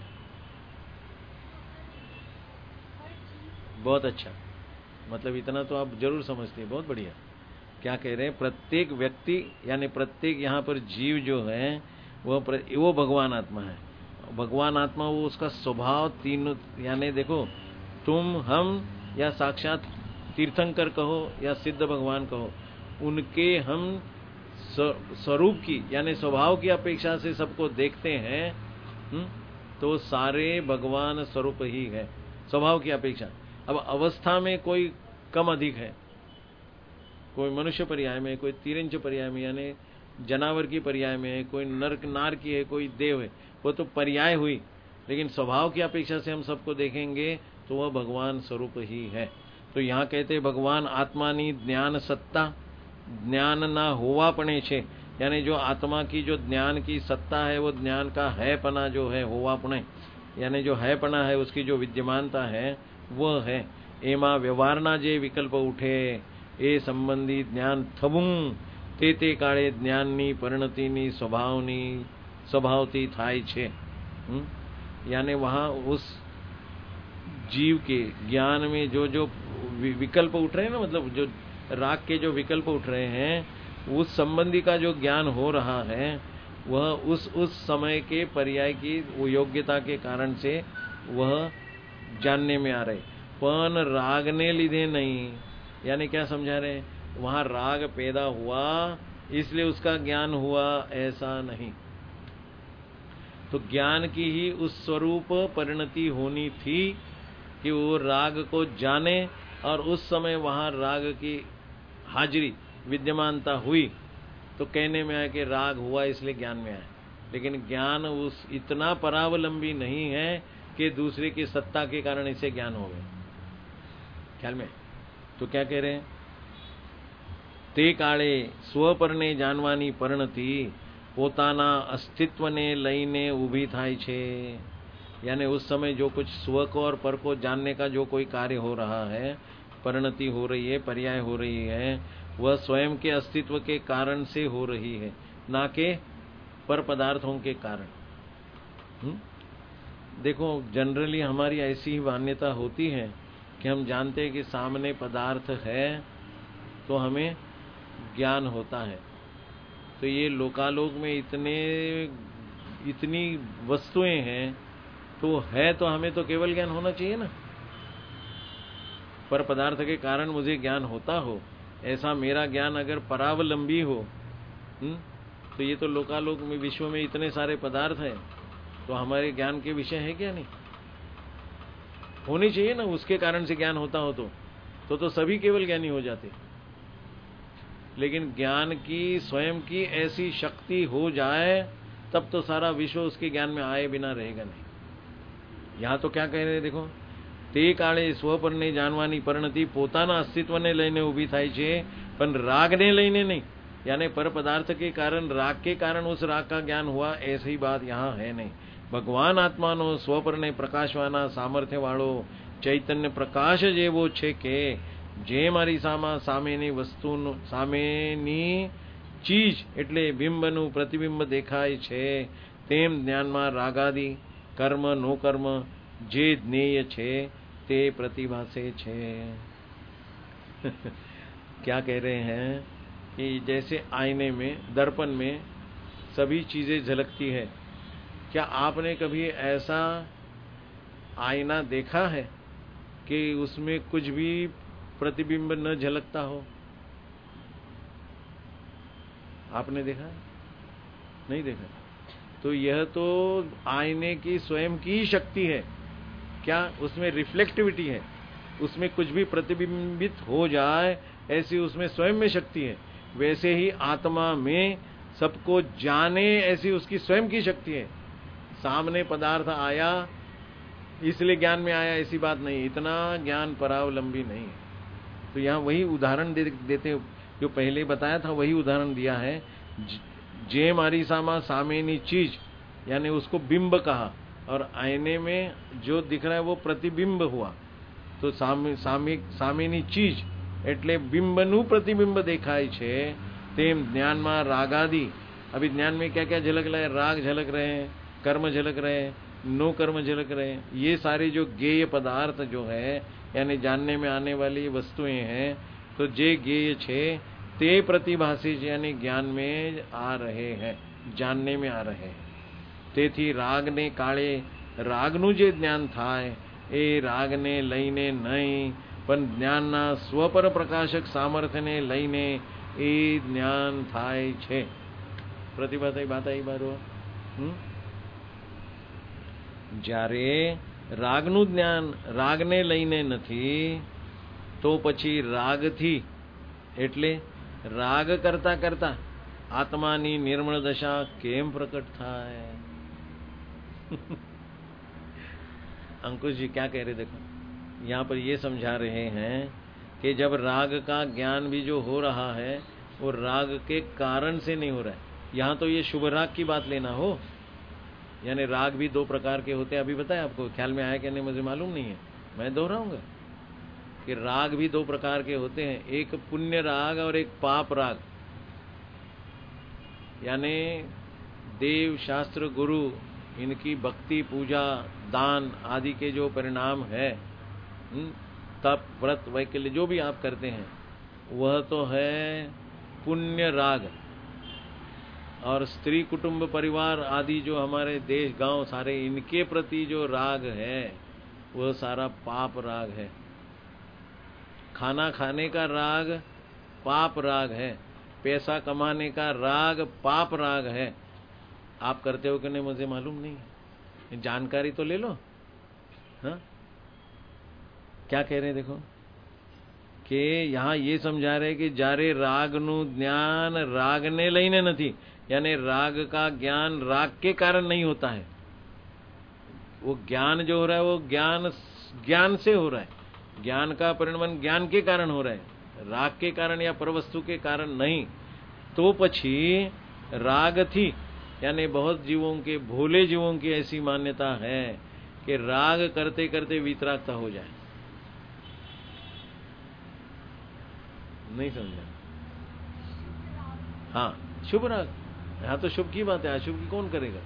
बहुत अच्छा, मतलब इतना तो आप जरूर समझते हैं। बहुत बढ़िया। क्या कह रहे हैं? प्रत्येक व्यक्ति यानी प्रत्येक यहाँ पर जीव जो है वो भगवान आत्मा है। भगवान आत्मा वो उसका स्वभाव तीनों, यानी देखो तुम हम या साक्षात तीर्थंकर कहो या सिद्ध भगवान कहो, उनके हम स्वरूप की यानी स्वभाव की अपेक्षा से सबको देखते हैं, तो सारे भगवान स्वरूप ही है स्वभाव की अपेक्षा। अब अवस्था में कोई कम अधिक है, कोई मनुष्य पर्याय में, कोई तिरंच पर्याय में यानी जनावर की पर्याय में है, कोई नर नार की है, कोई देव है, वो तो पर्याय हुई। लेकिन स्वभाव की अपेक्षा से हम सबको देखेंगे तो वह भगवान स्वरूप ही है। तो यहाँ कहते भगवान आत्मानी ज्ञान सत्ता, ज्ञान ना होवा पणे छे, यानी जो आत्मा की जो ज्ञान की सत्ता है, वो ज्ञान का है पना जो है होवा पणे, यानी जो है पना है उसकी जो विद्यमानता है वह है। एमा व्यवहारना जे विकल्प उठे ए संबंधी ज्ञान थवुं ते काळे ज्ञाननी परिणतिनी स्वभावती थाय छे। यानी वहां उस जीव के ज्ञान में जो जो विकल्प उठ रहे हैं ना, मतलब जो राग के जो विकल्प उठ रहे हैं, उस संबंधी का जो ज्ञान हो रहा है वह उस समय के पर्याय की योग्यता के कारण से वह जानने में आ रहे, पण राग ने लीधे नहीं। यानी क्या समझा रहे, वहां राग पैदा हुआ इसलिए उसका ज्ञान हुआ, ऐसा नहीं। तो ज्ञान की ही उस स्वरूप परिणति होनी थी कि वो राग को जाने, और उस समय वहां राग की हाजिरी विद्यमानता हुई तो कहने में आया कि राग हुआ इसलिए ज्ञान में आया। लेकिन ज्ञान उस इतना परावलंबी नहीं है कि दूसरे की सत्ता के कारण इसे ज्ञान हो गया, ख्याल में। तो क्या कह रहे हैं, ते काळे स्वपरने जानवानी परिणति पोताना अस्तित्वने लईने उभी थाय छे। यानी उस समय जो कुछ स्व को और पर को जानने का जो कोई कार्य हो रहा है, परिणति हो रही है, पर्याय हो रही है, वह स्वयं के अस्तित्व के कारण से हो रही है, ना के पर पदार्थों के कारण। देखो जनरली हमारी ऐसी ही मान्यता होती है कि हम जानते हैं कि सामने पदार्थ है तो हमें ज्ञान होता है। तो ये लोकालोक में इतनी वस्तुएं हैं, तो है तो हमें तो केवल ज्ञान होना चाहिए ना, पर पदार्थ के कारण मुझे ज्ञान होता हो, ऐसा मेरा ज्ञान अगर परावलंबी हो, तो ये तो लोकालोक में विश्व में इतने सारे पदार्थ हैं, तो हमारे ज्ञान के विषय है क्या? नहीं होनी चाहिए ना, उसके कारण से ज्ञान होता हो तो सभी केवल ज्ञानी हो जाते। लेकिन ज्ञान की स्वयं की ऐसी शक्ति हो जाए तब तो सारा विश्व उसके ज्ञान में आए बिना रहेगा नहीं। यहां तो क्या कह रहे हैं, देखो, ते काळे स्वपरने जानवानी परिणति पोताना अस्तित्वने लईने उभी थाय छे, पण रागने लईने नहीं। यानी पर पदार्थ के कारण, राग के कारण उस राग का ज्ञान हुआ, ऐसी बात यहाँ है नहीं। भगवान आत्मानो स्वपरने प्रकाशवाना सामर्थ्य वाळो चैतन्य प्रकाश जेवो छे के जे मारी સામેની વસ્તુનું, સામેની ચીજ એટલે બિંબનું પ્રતિબિંબ દેખાય છે, તેમ જ્ઞાનમાં રાગાદિ કર્મ નો કર્મ જે જ્ઞેય છે તે प्रतिभासे छे। क्या कह रहे हैं कि जैसे आईने में, दर्पण में सभी चीजें झलकती है, क्या आपने कभी ऐसा आईना देखा है कि उसमें कुछ भी प्रतिबिंब न झलकता हो? आपने देखा? नहीं देखा। तो यह तो आईने की स्वयं की शक्ति है। क्या उसमें रिफ्लेक्टिविटी है, उसमें कुछ भी प्रतिबिंबित हो जाए ऐसी उसमें स्वयं में शक्ति है। वैसे ही आत्मा में सबको जाने ऐसी उसकी स्वयं की शक्ति है। सामने पदार्थ आया इसलिए ज्ञान में आया, ऐसी बात नहीं। इतना ज्ञान परावलंबी नहीं है। तो यहाँ वही उदाहरण देते, जो पहले बताया था वही उदाहरण दिया है। जे मारी सामेनी चीज, यानी उसको बिंब कहा, और आईने में जो दिख रहा है वो प्रतिबिंब हुआ। तो सामेनी चीज એટલે बिंबનું प्रतिबिंब देखाय छे, तेम ज्ञान में रागादि। अभी ज्ञान में क्या क्या झलक रहा है? राग झलक रहे हैं, कर्म झलक रहे हैं, नो कर्म झलक रहे हैं। ये सारे जो ज्ञेय पदार्थ जो है, यानी जानने में आने वाली वस्तुएं हैं, तो जे ज्ञेय छे ते प्रतिभासी, यानी ज्ञान में आ रहे हैं, जानने में आ रहे हैं। तेथी राग ने काळे रागनु जे ज्ञान थाय ए राग ने लईने नहीं, पण ज्ञानना स्वपर प्रकाशक सामर्थ्य ने लईने ए ज्ञान थाय छे। प्रतिभा થઈ बात आई बारो। જ્યારે રાગનું જ્ઞાન રાગને લઈને નથી, તો પછી રાગથી, એટલે રાગ કરતા કરતા આત્માની નિર્મળ દશા કેમ પ્રકટ થાય? अंकुश जी क्या कह रहे, देखो यहाँ पर ये समझा रहे हैं कि जब राग का ज्ञान भी जो हो रहा है वो राग के कारण से नहीं हो रहा है। यहाँ तो ये शुभ राग की बात लेना हो, यानी राग भी दो प्रकार के होते हैं। अभी बताया आपको, ख्याल में आया कि नहीं मुझे मालूम नहीं है, मैं दोहराऊंगा कि राग भी दो प्रकार के होते हैं, एक पुण्य राग और एक पाप राग। यानी देव शास्त्र गुरु इनकी भक्ति पूजा दान आदि के जो परिणाम है, तप व्रत वैकल्य जो भी आप करते हैं वह तो है पुण्य राग। और स्त्री कुटुंब परिवार आदि जो हमारे देश गांव सारे, इनके प्रति जो राग है वह सारा पाप राग है। खाना खाने का राग पाप राग है, पैसा कमाने का राग पाप राग है। आप करते हो कि नहीं मुझे मालूम नहीं, जानकारी तो ले लो। हाँ, क्या कह रहे हैं देखो कि यहाँ ये समझा रहे कि जारे रागनु ज्ञान रागने लईने नहीं, यानी राग का ज्ञान राग के कारण नहीं होता है। वो ज्ञान जो हो रहा है वो ज्ञान से हो रहा है, ज्ञान का परिणमन ज्ञान के कारण हो रहा है, राग के कारण या परवस्तु के कारण नहीं। तो पछी राग थी, यानी बहुत जीवों के, भोले जीवों की ऐसी मान्यता है कि राग करते करते वीतरागता हो जाए। नहीं समझा? हाँ, शुभ राग, यहां तो शुभ की बात है, अशुभ की कौन करेगा।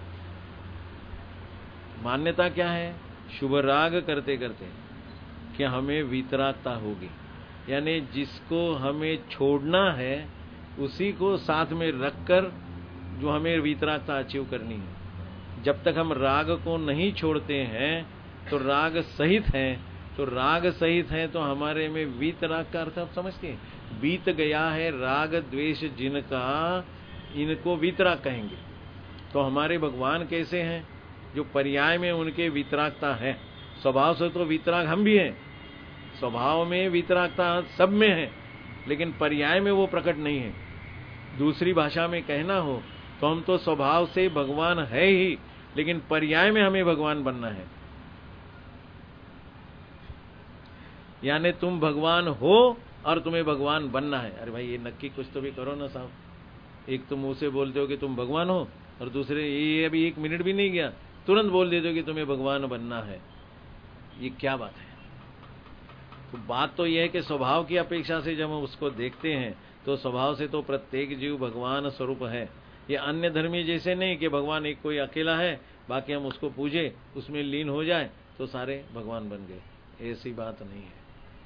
मान्यता क्या है, शुभ राग करते करते कि हमें वीतरागता होगी, यानी जिसको हमें छोड़ना है उसी को साथ में रखकर जो हमें वीतरागता अचीव करनी है। जब तक हम राग को नहीं छोड़ते हैं तो राग सहित हैं, तो राग सहित हैं तो हमारे में वीतराग का अर्थ आप समझते हैं। बीत गया है राग द्वेष जिनका, इनको वीतराग कहेंगे। तो हमारे भगवान कैसे हैं, जो पर्याय में उनके वीतरागता है। स्वभाव से तो वीतराग हम भी हैं, स्वभाव में वीतरागता सब में है, लेकिन पर्याय में वो प्रकट नहीं है। दूसरी भाषा में कहना हो तो हम तो स्वभाव से भगवान है ही, लेकिन पर्याय में हमें भगवान बनना है। यानी तुम भगवान हो और तुम्हें भगवान बनना है। अरे भाई ये नक्की कुछ तो भी करो ना साहब। एक तुम मुंह से बोलते हो कि तुम भगवान हो, और दूसरे ये अभी 1 मिनट भी नहीं गया तुरंत बोल देते हो कि तुम्हें भगवान बनना है। ये क्या बात है? तो बात तो यह है कि स्वभाव की अपेक्षा से जब हम उसको देखते हैं तो स्वभाव से तो प्रत्येक जीव भगवान स्वरूप है। ये अन्य धर्मी जैसे नहीं कि भगवान एक कोई अकेला है, बाकी हम उसको पूजे, उसमें लीन हो जाए तो सारे भगवान बन गए। ऐसी बात नहीं है।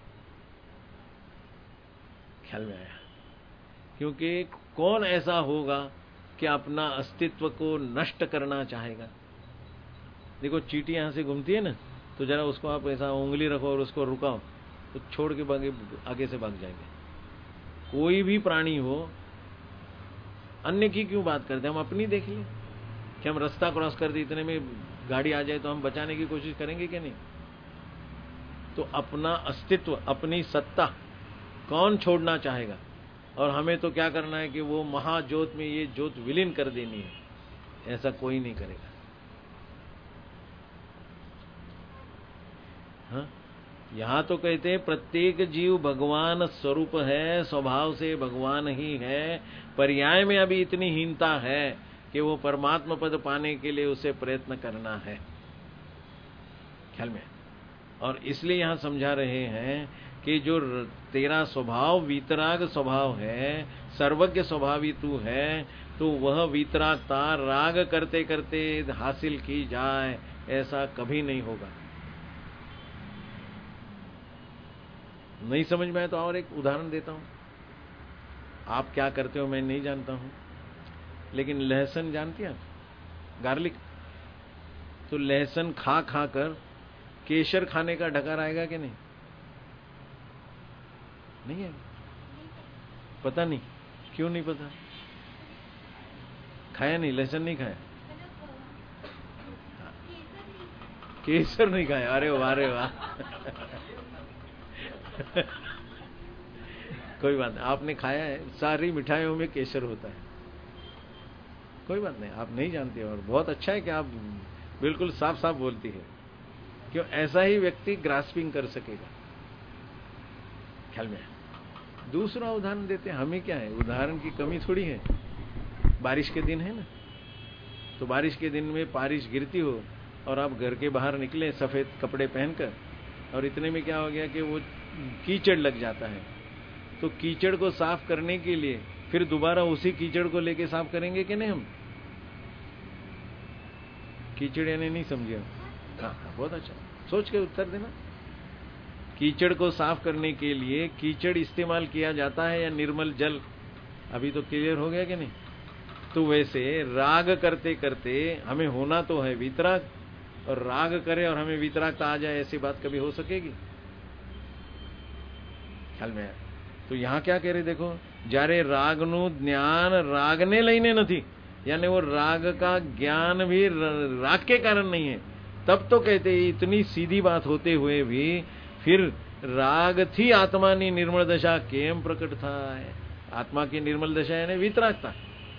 ख्याल में आया? क्योंकि कौन ऐसा होगा कि अपना अस्तित्व को नष्ट करना चाहेगा। देखो चींटी यहां से घूमती है ना, तो जरा उसको आप ऐसा उंगली रखो और उसको रुकाओ तो छोड़ के आगे से भाग जाएंगे। कोई भी प्राणी हो, अन्य की क्यों बात करते हैं, हम अपनी देख लें कि हम रास्ता क्रॉस कर दे, इतने में गाड़ी आ जाए तो हम बचाने की कोशिश करेंगे कि नहीं। तो अपना अस्तित्व, अपनी सत्ता कौन छोड़ना चाहेगा। और हमें तो क्या करना है कि वो महाज्योत में ये ज्योत विलीन कर देनी है। ऐसा कोई नहीं करेगा। हाँ, यहां तो कहते हैं प्रत्येक जीव भगवान स्वरूप है, स्वभाव से भगवान ही है। पर्याय में अभी इतनी हीनता है कि वो परमात्मा पद पाने के लिए उसे प्रयत्न करना है। ख्याल में? और इसलिए यहां समझा रहे हैं कि जो तेरा स्वभाव वीतराग स्वभाव है, सर्वज्ञ स्वभावी तू है, तो वह वीतरागता राग करते करते हासिल की जाए, ऐसा कभी नहीं होगा। नहीं समझ में आए तो और एक उदाहरण देता हूं। आप क्या करते हो मैं नहीं जानता हूं, लेकिन लहसुन जानती हैं आप, गार्लिक। तो लहसुन खा खा कर केसर खाने का ढकार आएगा कि नहीं? नहीं है? पता नहीं क्यों नहीं पता। खाया नहीं, लहसुन नहीं खाया, केसर नहीं खाया। अरे वाह, अरे वाह। कोई बात नहीं, आपने खाया है। सारी मिठाइयों में केसर होता है। कोई बात नहीं, आप नहीं जानती। और बहुत अच्छा है कि आप बिल्कुल साफ साफ बोलती है। क्यों? ऐसा ही व्यक्ति ग्रास्पिंग कर सकेगा। ख्याल में? दूसरा उदाहरण देते हैं, हमें क्या है, उदाहरण की कमी थोड़ी है। बारिश के दिन है ना, तो बारिश के दिन में बारिश गिरती हो और आप घर के बाहर निकले सफेद कपड़े पहनकर, और इतने में क्या हो गया कि वो कीचड़ लग जाता है। तो कीचड़ को साफ करने के लिए फिर दोबारा उसी कीचड़ को लेके साफ करेंगे कि नहीं हम? कीचड़ यानी नहीं समझे? हाँ, बहुत अच्छा, सोच के उत्तर देना। कीचड़ को साफ करने के लिए कीचड़ इस्तेमाल किया जाता है या निर्मल जल? अभी तो क्लियर हो गया कि नहीं? तो वैसे राग करते करते हमें होना तो है वितराग, और राग करे और हमें वितरागता आ जाए, ऐसी बात कभी हो सकेगी? ख्याल में? तो यहां क्या कह रहे देखो, जारे रागनु ज्ञान रागने लईने नहीं, यानी वो राग का ज्ञान भी राग के कारण नहीं है, तब तो कहते इतनी सीधी बात होते हुए भी फिर राग थी आत्मा की निर्मल दशा केम प्रकट था। आत्मा की निर्मल दशा यानी वितरागता।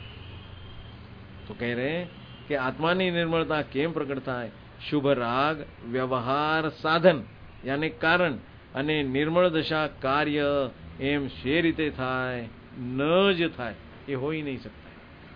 तो कह रहे हैं कि आत्मा की निर्मलता केम प्रकट था। शुभ राग व्यवहार साधन यानी कारण અને निर्मल दशा कार्य एम शे रीते थाय न ज थाय, ये हो ही नहीं सकता है।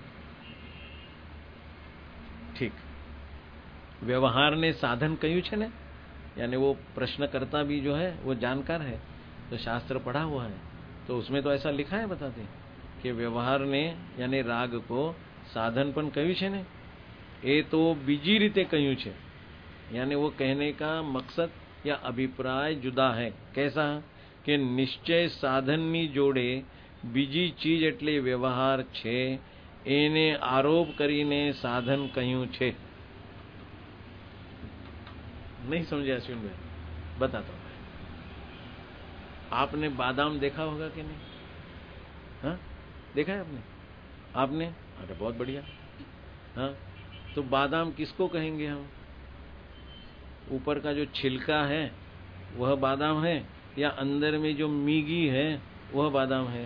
ठीक, व्यवहार ने साधन कह्યું છે ने, यानी वो प्रश्नकर्ता भी जो है वो जानकार है, तो शास्त्र पढ़ा हुआ है, तो उसमें तो ऐसा लिखा है, बताते कि व्यवहार ने यानी राग को साधन पण कह्યું છે ने, એ तो बीजी रीते कह्યું છે, यानी वो कहने का मकसद या अभिप्राय जुदा है। कैसा कि निश्चय साधननी जोड़े बीजी चीज એટલે व्यवहार છે, એને आरोप કરીને साधन કહ્યું છે। नहीं समझे अश्विन भाई? बताता हूं। आपने बादाम देखा होगा कि नहीं? हाँ, देखा है आपने? आपने? अरे बहुत बढ़िया। हाँ, तो बादाम किसको कहेंगे हम? ऊपर का जो छिलका है वह बादाम है, या अंदर में जो मीगी है वह बादाम है?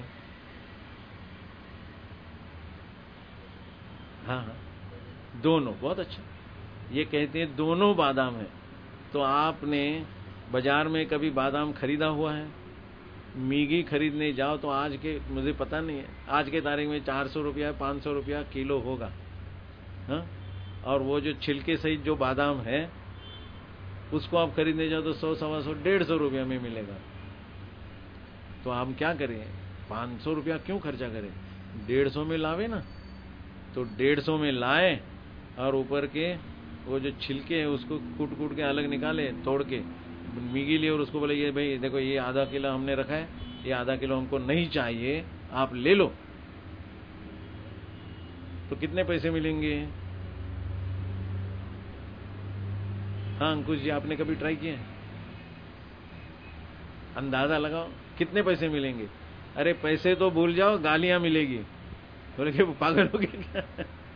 हाँ हाँ, दोनों। बहुत अच्छा, ये कहते हैं दोनों बादाम है। तो आपने बाजार में कभी बादाम खरीदा हुआ है? मीगी खरीदने जाओ तो आज के, मुझे पता नहीं है, आज के तारीख में 400 रुपया 500 रुपया किलो होगा। हाँ, और वो जो छिलके सहित जो बादाम है उसको आप खरीदने जाओ तो 100, 125, 150 रुपया में मिलेगा। तो हम क्या करें, 500 रुपया क्यों खर्चा करें, 150 में लावे ना। तो 150 में लाए और ऊपर के वो जो छिलके है उसको कूट कूट के अलग निकाले, तोड़ के मीगी लिए, और उसको बोले ये भाई देखो ये आधा किलो हमने रखा है, ये आधा किलो हमको नहीं चाहिए, आप ले लो। तो कितने पैसे मिलेंगे? हाँ अंकुश जी, आपने कभी ट्राई किया? अंदाजा लगाओ कितने पैसे मिलेंगे। अरे पैसे तो भूल जाओ, गालियां मिलेगी। बोले कि पागल हो गए क्या?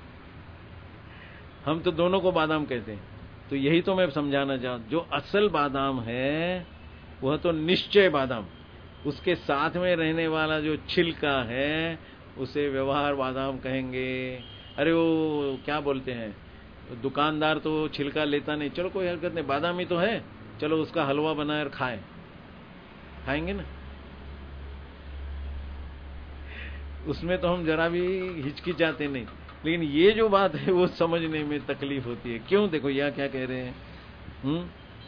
हम तो दोनों को बादाम कहते हैं। तो यही तो मैं समझाना चाहूँ, जो असल बादाम है वह तो निश्चय बादाम, उसके साथ में रहने वाला जो छिलका है उसे व्यवहार बादाम कहेंगे। अरे वो क्या बोलते हैं, दुकानदार तो छिलका लेता नहीं, चलो कोई हरकत नहीं, बादाम ही तो है, चलो उसका हलवा बनाए और खाएंगे ना। उसमें तो हम जरा भी हिचकिचाते नहीं, लेकिन ये जो बात है वो समझने में तकलीफ होती है। क्यों? देखो यह क्या कह रहे हैं,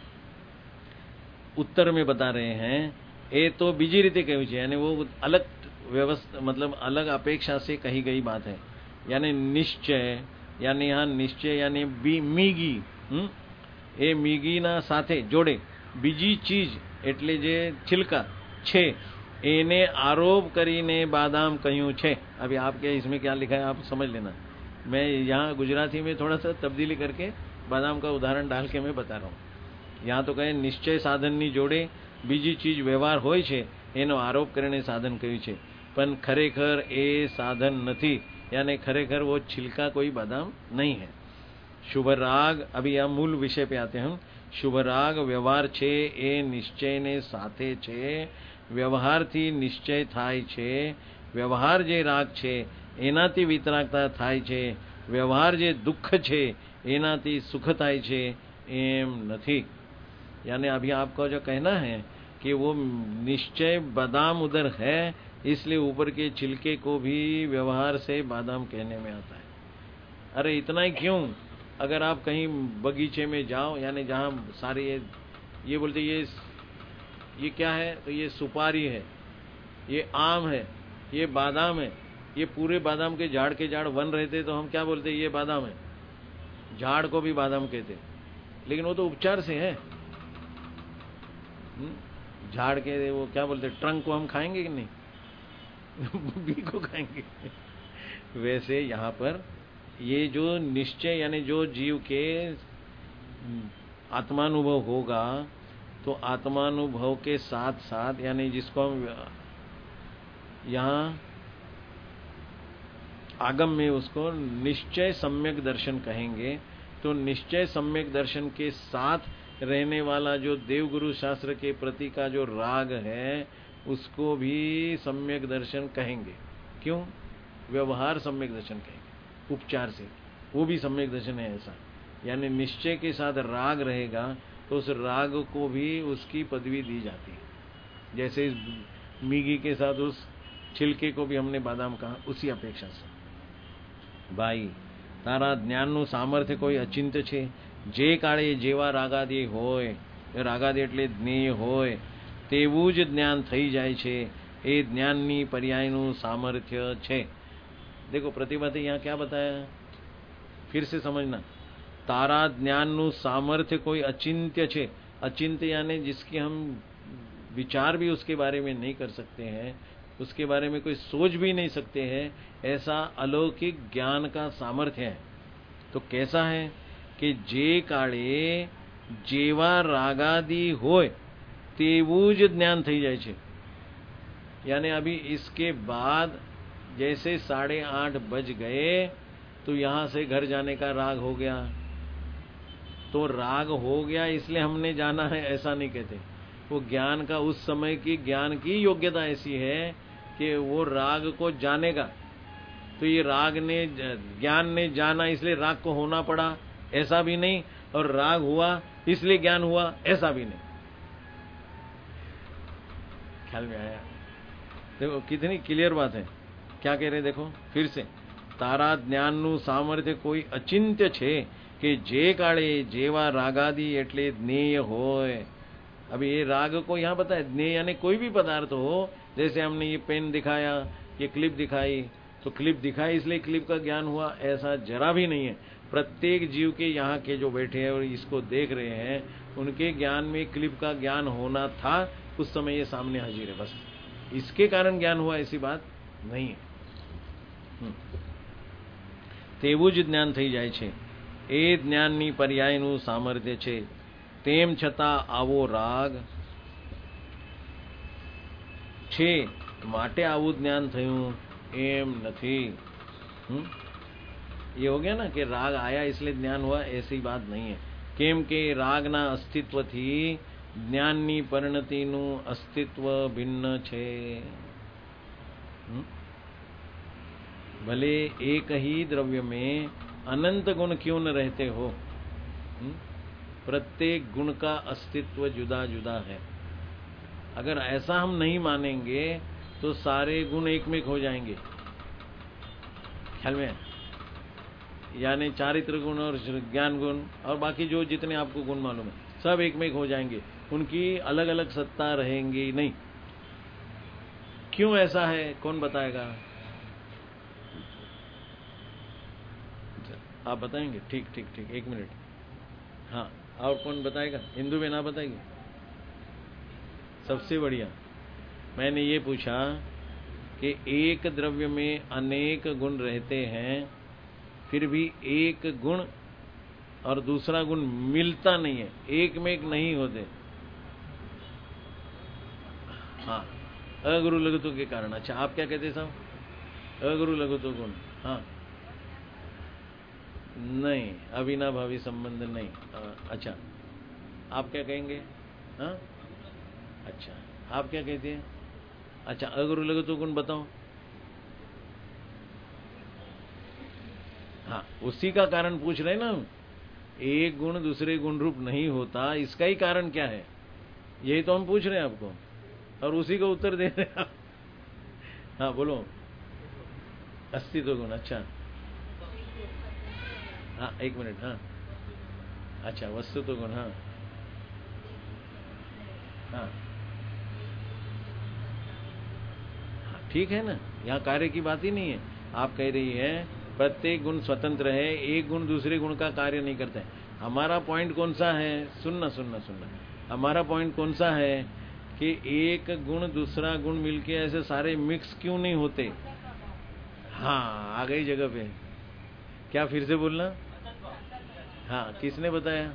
उत्तर में बता रहे हैं, ये तो बीजी रीते कहूँ है, यानी वो अलग व्यवस्था, मतलब अलग अपेक्षा से कही गई बात है। यानी निश्चय, यानी यहाँ निश्चय यानी मीगी, એ મીગીના સાથે જોડે બીજી ચીજ એટલે જે छिलका છે એને आरोप કરીને बादाम કહ્યું છે। अभी आपके इसमें क्या लिखा है आप समझ लेना, मैं यहाँ गुजराती में थोड़ा सा तब्दीली करके बादाम का उदाहरण डाल के मैं बता रहा हूँ। यहाँ तो कहे निश्चय साधननी जोड़े બીજી ચીજ વ્યવહાર હોય છે એનો આરોપ કરીને સાધન કહ્યું છે, પણ ખરેખર એ સાધન નથી, यानी खरेखर वो छिलका कोई बादाम नहीं है। शुभ राग, अभी हम मूल विषय पे आते हैं हम। शुभ राग व्यवहार छे ए निश्चय ने साथे छे, व्यवहार थी निश्चय थाय छे, व्यवहार जे राग छे एनाथी वितरागता थाय छे, व्यवहार जे दुख छे एनाथी सुख थाय छे एम नथी। यानी अभी आपका जो कहना है कि वो निश्चय बादाम उधर है, इसलिए ऊपर के छिलके को भी व्यवहार से बादाम कहने में आता है। अरे इतना ही क्यों, अगर आप कहीं बगीचे में जाओ, यानी जहाँ सारे ये बोलते ये क्या है, तो ये सुपारी है, ये आम है, ये बादाम है, ये पूरे बादाम के झाड़ वन रहते तो हम क्या बोलते, ये बादाम है, झाड़ को भी बादाम कहते, लेकिन वो तो उपचार से है। झाड़ के वो क्या बोलते, ट्रंक को हम खाएंगे कि नहीं, बी को खाएंगे। वैसे यहाँ पर ये जो निश्चय, यानी जो जीव के आत्मानुभव होगा, तो आत्मानुभव के साथ साथ, यानी जिसको हम यहाँ आगम में उसको निश्चय सम्यक दर्शन कहेंगे, तो निश्चय सम्यक दर्शन के साथ रहने वाला जो देवगुरु शास्त्र के प्रति का जो राग है, उसको भी सम्यक दर्शन कहेंगे। क्यों? व्यवहार सम्यक दर्शन कहेंगे, उपचार से, वो भी सम्यक दर्शन है ऐसा। यानी निश्चय के साथ राग रहेगा तो उस राग को भी उसकी पदवी दी जाती है। जैसे इस मीगी के साथ उस छिलके को भी हमने बादाम कहा, उसी अपेक्षा से। भाई तारा ज्ञानનું સામર્થ્ય કોઈ અચિંત્ય છે, જે કાળે જેવા રાગાદિ હોય, રાગાદિ એટલે જ્ઞેય હોય, તેવું જ જ્ઞાન થઈ જાય છે, એ જ્ઞાનની પર્યાયનું સામર્થ્ય છે। देखो प्रतिभा थे यहाँ क्या बताया, फिर से समझना। तारा ज्ञानનું सामर्थ्य कोई अचिंत्य छे, अचिंत्य यानी जिसकी हम विचार भी उसके बारे में नहीं कर सकते हैं, उसके बारे में कोई सोच भी नहीं सकते हैं, ऐसा अलौकिक ज्ञान का सामर्थ्य है। तो कैसा है कि जे काळे जेवा रागादि होय तेवुं ज ज्ञान थई जाय छे। यानी अभी इसके बाद जैसे 8:30 बज गए तो यहां से घर जाने का राग हो गया, तो राग हो गया इसलिए हमने जाना है ऐसा नहीं कहते। वो ज्ञान का उस समय की ज्ञान की योग्यता ऐसी है कि वो राग को जानेगा। तो ये राग ने, ज्ञान ने जाना इसलिए राग को होना पड़ा, ऐसा भी नहीं, और राग हुआ इसलिए ज्ञान हुआ, ऐसा भी नहीं। ख्याल में आया? देखो कितनी क्लियर बात है। क्या कह रहे देखो फिर से, तारा ज्ञानનું સામર્થ્ય કોઈ અચિંત્ય છે કે જે કાળે જેવા રાગાદि એટલે જ્ઞેય હોય। अभी ये राग को यहाँ बताया, ज्ञेय यानी कोई भी पदार्थ हो। जैसे हमने ये पेन दिखाया, ये क्लिप दिखाई, तो क्लिप दिखाई इसलिए क्लिप का ज्ञान हुआ, ऐसा जरा भी नहीं है। प्रत्येक जीव के यहाँ के जो बैठे हैं और इसको देख रहे हैं, उनके ज्ञान में क्लिप का ज्ञान होना था, उस समय ये सामने हाजिर है, बस इसके कारण ज्ञान हुआ, ऐसी बात नहीं है। तेवुं ज ज्ञान थई जाय छे, ए ज्ञाननी पर्यायનું સામર્થ્ય છે। તેમ છતાં આવો રાગ છે માટે આવું જ્ઞાન થયું એમ નથી। ये हो गया ना कि राग आया इसलिए ज्ञान हुआ, ऐसी बात नहीं है। केम के रागना अस्तित्वथी ज्ञाननी परिणतिનું अस्तित्व भिन्न छे। भले एक ही द्रव्य में अनंत गुण क्यों न रहते हो, प्रत्येक गुण का अस्तित्व जुदा जुदा है। अगर ऐसा हम नहीं मानेंगे तो सारे गुण एक में हो जाएंगे। ख्याल में? यानी चारित्र गुण और ज्ञान गुण और बाकी जो जितने आपको गुण मालूम है, सब एक में हो जाएंगे, उनकी अलग अलग सत्ता रहेंगी नहीं। क्यों ऐसा है, कौन बताएगा? आप बताएंगे? ठीक ठीक ठीक, 1 मिनट। हाँ, और कौन बताएगा? हिंदू में ना बताएगी? सबसे बढ़िया। मैंने ये पूछा कि एक द्रव्य में अनेक गुण रहते हैं, फिर भी एक गुण और दूसरा गुण मिलता नहीं है, एक में एक नहीं होते। हाँ, अगुरु लघुत्व के कारण। अच्छा, आप क्या कहते साहब? अगुरु लघुत्व गुण। हाँ, नहीं, अविनाभावी संबंध नहीं। अच्छा, आप क्या कहेंगे? हाँ, अच्छा, आप क्या कहते हैं? अच्छा, अगुरु लघुत्व गुण बताओ। हाँ, उसी का कारण पूछ रहे ना। एक गुण दूसरे गुण रूप नहीं होता, इसका ही कारण क्या है, यही तो हम पूछ रहे हैं आपको, और उसी को उत्तर दे रहे हैं आप। हाँ बोलो। अस्तित्व गुण, अच्छा हाँ एक मिनट, हाँ अच्छा वस्तुत्व गुण, हाँ हाँ ठीक है ना, यहाँ कार्य की बात ही नहीं है। आप कह रही है प्रत्येक गुण स्वतंत्र है, एक गुण दूसरे गुण का कार्य नहीं करता है। हमारा पॉइंट कौन सा है, सुनना सुनना सुनना, हमारा पॉइंट कौन सा है कि एक गुण दूसरा गुण मिलके ऐसे सारे मिक्स क्यों नहीं होते। हाँ आ गई जगह पे, क्या फिर से बोलना। हाँ किसने बताया,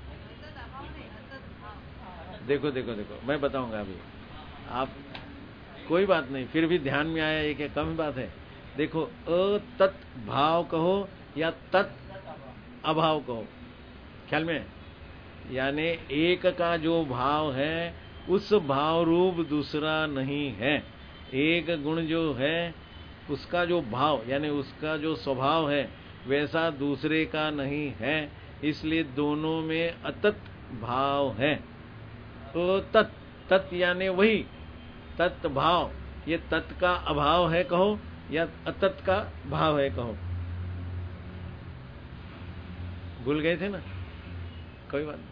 देखो देखो देखो मैं बताऊंगा अभी, आप कोई बात नहीं, फिर भी ध्यान में आया, एक कम बात है। देखो अतत् भाव कहो या तत् अभाव कहो, ख्याल में, यानी एक का जो भाव है उस भाव रूप दूसरा नहीं है। एक गुण जो है उसका जो भाव यानी उसका जो स्वभाव है वैसा दूसरे का नहीं है, इसलिए दोनों में अतत् भाव है। तो तत् यानी वही तत् भाव, ये तत् का अभाव है कहो या अतत् का भाव है कहो। भूल गए थे ना, कोई बात नहीं।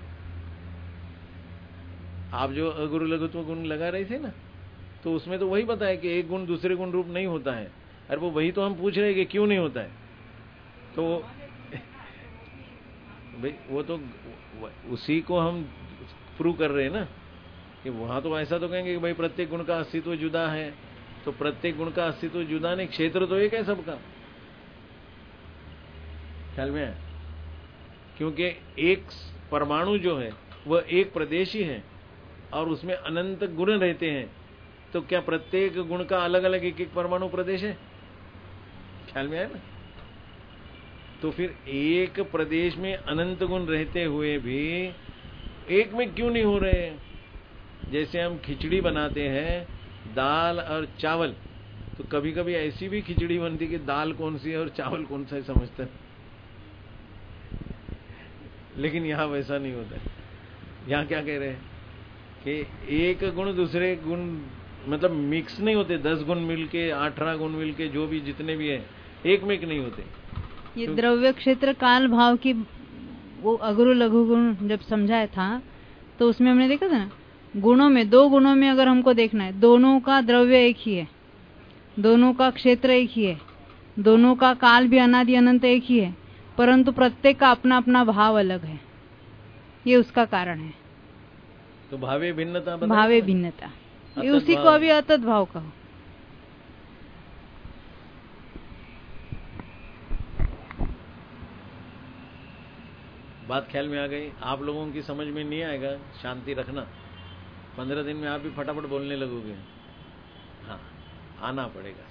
आप जो अगुरु लघुत्व गुण लगा रहे थे ना, तो उसमें तो वही बताया कि एक गुण दूसरे गुण रूप नहीं होता है। अरे वो वही तो हम पूछ रहे हैं कि क्यों नहीं होता है, तो भाई वो तो उसी को हम प्रूव कर रहे हैं ना, कि वहां तो ऐसा तो कहेंगे कि भाई प्रत्येक गुण का अस्तित्व जुदा है, तो प्रत्येक गुण का अस्तित्व जुदा नहीं, क्षेत्र तो एक है सबका, ख्याल में है। क्योंकि एक परमाणु जो है वह एक प्रदेश ही है और उसमें अनंत गुण रहते हैं, तो क्या प्रत्येक गुण का अलग अलग एक एक परमाणु प्रदेश है, ख्याल में आया ना। तो फिर एक प्रदेश में अनंत गुण रहते हुए भी एक में क्यों नहीं हो रहे हैं। जैसे हम खिचड़ी बनाते हैं दाल और चावल, तो कभी कभी ऐसी भी खिचड़ी बनती कि दाल कौन सी है और चावल कौन सा है समझते हैं, लेकिन यहां वैसा नहीं होता है। यहां क्या कह रहे हैं कि एक गुण दूसरे गुण मतलब मिक्स नहीं होते, 10 गुण मिलके 18 गुण मिलके जो भी जितने भी है एक में नहीं होते। ये द्रव्य क्षेत्र काल भाव की वो अगुरु लघु गुण जब समझाया था तो उसमें हमने देखा था ना, गुणों में दो गुणों में अगर हमको देखना है, दोनों का द्रव्य एक ही है, दोनों का क्षेत्र एक ही है, दोनों का काल भी अनादि अनंत एक ही है, परंतु प्रत्येक का अपना अपना भाव अलग है, ये उसका कारण है। तो भावे भिन्नता, भावे भिन्नता, ये उसी को अभी अतत भाव कहो। बात ख्याल में आ गई। आप लोगों की समझ में नहीं आएगा, शांति रखना, 15 दिन में आप भी फटाफट बोलने लगोगे। हाँ आना पड़ेगा।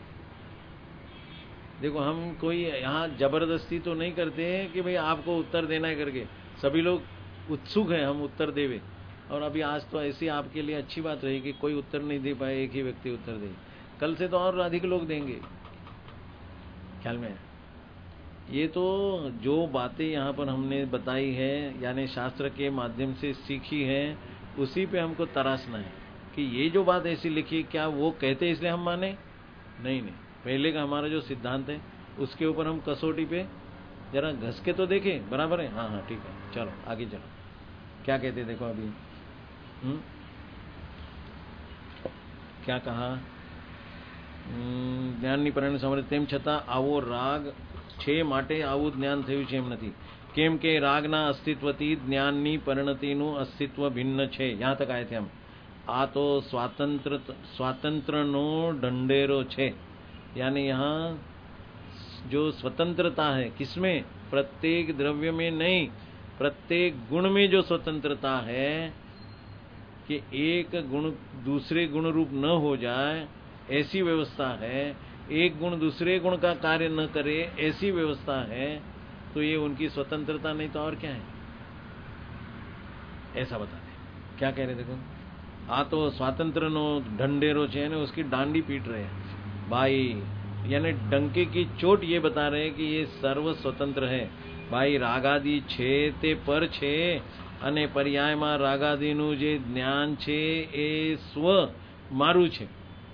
देखो हम कोई यहाँ जबरदस्ती तो नहीं करते हैं कि भाई आपको उत्तर देना है करके, सभी लोग उत्सुक हैं हम उत्तर देवे। और अभी आज तो ऐसी आपके लिए अच्छी बात रही कि कोई उत्तर नहीं दे पाए, एक ही व्यक्ति उत्तर दे, कल से तो और अधिक लोग देंगे, ख्याल में। ये तो जो बातें यहाँ पर हमने बताई है यानी शास्त्र के माध्यम से सीखी है, उसी पे हमको तराशना है कि ये जो बात ऐसी लिखी क्या वो कहते इसलिए हम माने, नहीं नहीं, पहले का हमारा जो सिद्धांत है उसके ऊपर हम कसौटी पे जरा घस के तो देखें, बराबर है। हाँ हाँ ठीक है, चलो आगे चलो। क्या कहते देखो अभी क्या कहा, જ્ઞાનની પરિણામ સમરે તેમ છતાં આવો રાગ છે માટે આવું જ્ઞાન થયું છે એમ નથી, કેમ કે રાગના અસ્તિત્વથી જ્ઞાનની પરિણતિનું અસ્તિત્વ ભિન્ન છે। यहाँ तक आए थे हम। आ तो स्वातंत्रનો ढंढेरो છે, यानी यहाँ जो स्वतंत्रता है किसमें, प्रत्येक द्रव्य में नहीं, प्रत्येक गुण में जो स्वतंत्रता है कि एक गुण दूसरे गुण रूप न हो जाए ऐसी व्यवस्था है, एक गुण दूसरे गुण का कार्य न करे ऐसी व्यवस्था है, तो ये उनकी स्वतंत्रता नहीं तो और क्या है, ऐसा बता दे। क्या कह रहे देखो, आ तो स्वातंत्र नो ढंढेरो छे ने उसकी डांडी पीट रहे हैं भाई, यानी डंके की चोट ये बता रहे हैं कि ये सर्व स्वतंत्र है ભાઈ રાગાદી છે તે પર છે અને પર્યાયમાં રાગાદીનું જે જ્ઞાન છે એ સ્વ મારું છે.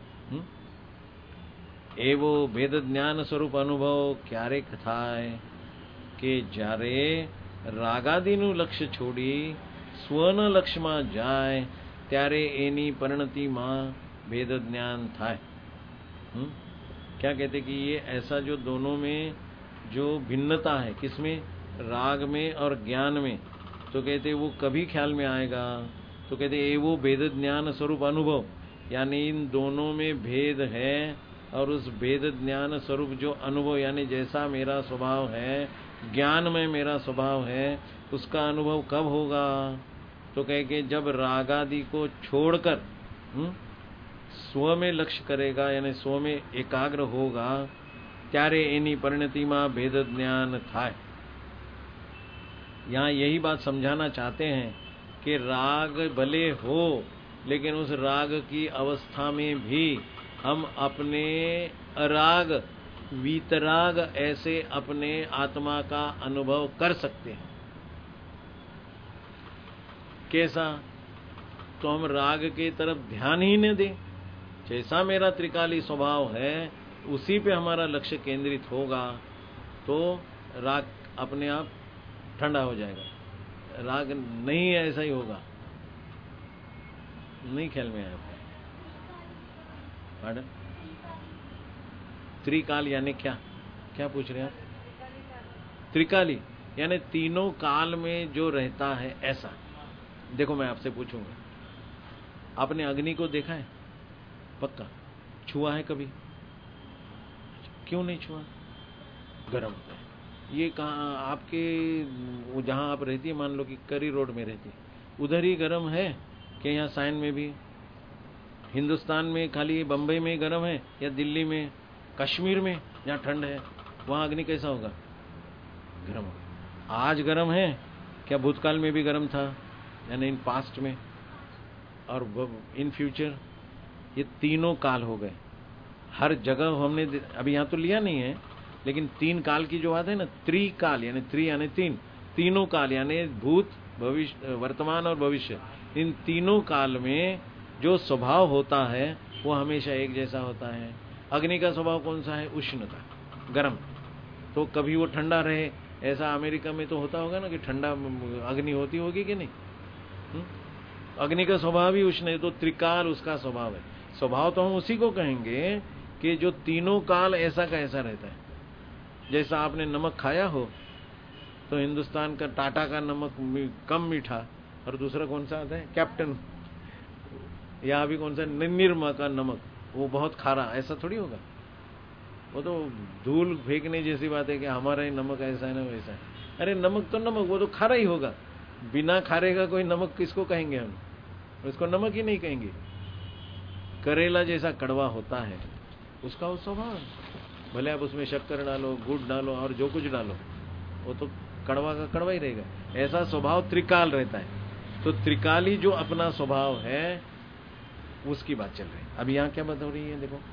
એવો ભેદ જ્ઞાન સ્વરૂપ અનુભવ ક્યારેક થાય કે જ્યારે રાગાદીનું લક્ષ્ય છોડી સ્વના લક્ષ્યમાં જાય ત્યારે એની પરિणतिમાં भेद ज्ञान था. क्या कहते कि ये ऐसा जो दोनों में जो भिन्नता है, किसमें? राग में और ज्ञान में, तो कहते वो कभी ख्याल में आएगा? तो कहते ये वो भेद ज्ञान स्वरूप अनुभव, यानी इन दोनों में भेद है और उस भेद ज्ञान स्वरूप जो अनुभव, यानी जैसा मेरा स्वभाव है, ज्ञान में मेरा स्वभाव है, उसका अनुभव कब होगा? तो कहे कि जब रागादि को छोड़कर स्व में लक्ष्य करेगा, यानी स्व में एकाग्र होगा, त्यारे एनी परिणतिमां भेद ज्ञान थाय. यहाँ यही बात समझाना चाहते हैं कि राग भले हो, लेकिन उस राग की अवस्था में भी हम अपने अराग वीतराग ऐसे अपने आत्मा का अनुभव कर सकते हैं. कैसा? तो हम राग के तरफ ध्यान ही न दें. जैसा मेरा त्रिकाली स्वभाव है उसी पे हमारा लक्ष्य केंद्रित होगा तो राग अपने आप ठंडा हो जाएगा. राग नहीं है ऐसा ही होगा. नहीं ख्याल में आया? पार्डन? त्रिकाल यानी क्या? क्या पूछ रहे हैं आप? त्रिकाली यानी तीनों काल में जो रहता है ऐसा. देखो मैं आपसे पूछूंगा, आपने अग्नि को देखा है? पक्का छुआ है कभी? क्यों नहीं छुआ? गर्म होता है. ये कहाँ आपके जहाँ आप रहती है, मान लो कि करी रोड में रहती है, उधर ही गर्म है कि यहाँ साइन में भी? हिंदुस्तान में खाली बम्बई में गर्म है या दिल्ली में, कश्मीर में जहाँ ठंड है, वहाँ अग्नि कैसा होगा? गर्म होगा. आज गर्म है क्या? भूतकाल में भी गर्म था, यानी इन पास्ट में और इन फ्यूचर. ये तीनों काल हो गए. हर जगह हमने अभी यहाँ तो लिया नहीं है, लेकिन तीन काल की जो बात है ना, त्रिकाल यानी त्रि यानी तीन, तीनों काल यानी भूत, भविष्य, वर्तमान और भविष्य, इन तीनों काल में जो स्वभाव होता है वो हमेशा एक जैसा होता है. अग्नि का स्वभाव कौन सा है? उष्ण का, गर्म. तो कभी वो ठंडा रहे, ऐसा अमेरिका में तो होता होगा ना कि ठंडा अग्नि होती होगी कि नहीं? अग्नि का स्वभाव ही उष्ण है, तो त्रिकाल उसका स्वभाव है. स्वभाव तो हम उसी को कहेंगे कि जो तीनों काल ऐसा का ऐसा रहता है. जैसा आपने नमक खाया हो तो हिंदुस्तान का टाटा का नमक कम मीठा और दूसरा कौन सा आता है? कैप्टन. या अभी कौन सा? निर्मा का नमक, वो बहुत खारा. ऐसा थोड़ी होगा. वो तो धूल फेंकने जैसी बात है कि हमारा ही नमक ऐसा है ना वैसा है. अरे नमक तो नमक, वो तो खारा ही होगा. बिना खारे का कोई नमक किसको कहेंगे हम? उसको नमक ही नहीं कहेंगे. करेला जैसा कड़वा होता है उसका वो स्वभाव. भले आप उसमें शक्कर डालो, गुड़ डालो और जो कुछ डालो, वो तो कड़वा का कड़वा ही रहेगा. ऐसा स्वभाव त्रिकाल रहता है. तो त्रिकाली जो अपना स्वभाव है उसकी बात चल रही है. अब यहाँ क्या बात हो रही है? देखो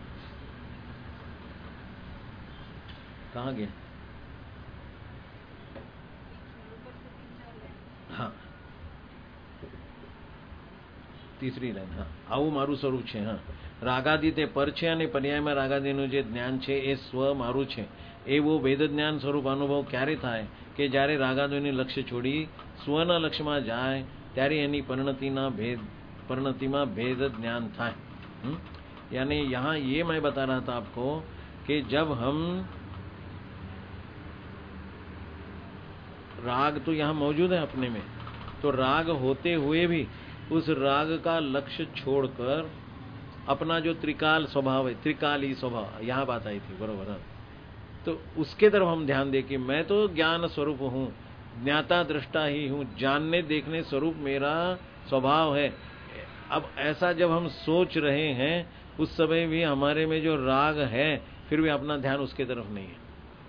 कहाँ गया? हाँ, तीसरी लाइन. हाँ, આવું મારું સ્વરૂપ છે. હા, રાગાદી તે પર છે અને પર્યાયમાં રાગાદીનું જે જ્ઞાન છે એ સ્વ મારું છે. એવો વેદ જ્ઞાન સ્વરૂપ અનુભવ ક્યારે થાય કે જ્યારે રાગાદીનું લક્ષ્ય છોડી સ્વના લક્ષ્યમાં જાય ત્યારે એની પરિણતિમાં भेद ज्ञान થાય. यानी यहाँ ये मैं बता रहा था आपको कि जब हम राग तो यहाँ मौजूद है अपने में, तो राग होते हुए भी उस राग का लक्ष्य छोड़कर अपना जो त्रिकाल स्वभाव है, त्रिकाली स्वभाव, यहाँ बात आई थी बरोबर. तो उसके तरफ हम ध्यान दें कि मैं तो ज्ञान स्वरूप हूँ, ज्ञाता दृष्टा ही हूँ, जानने देखने स्वरूप मेरा स्वभाव है. अब ऐसा जब हम सोच रहे हैं उस समय भी हमारे में जो राग है फिर भी अपना ध्यान उसके तरफ नहीं है.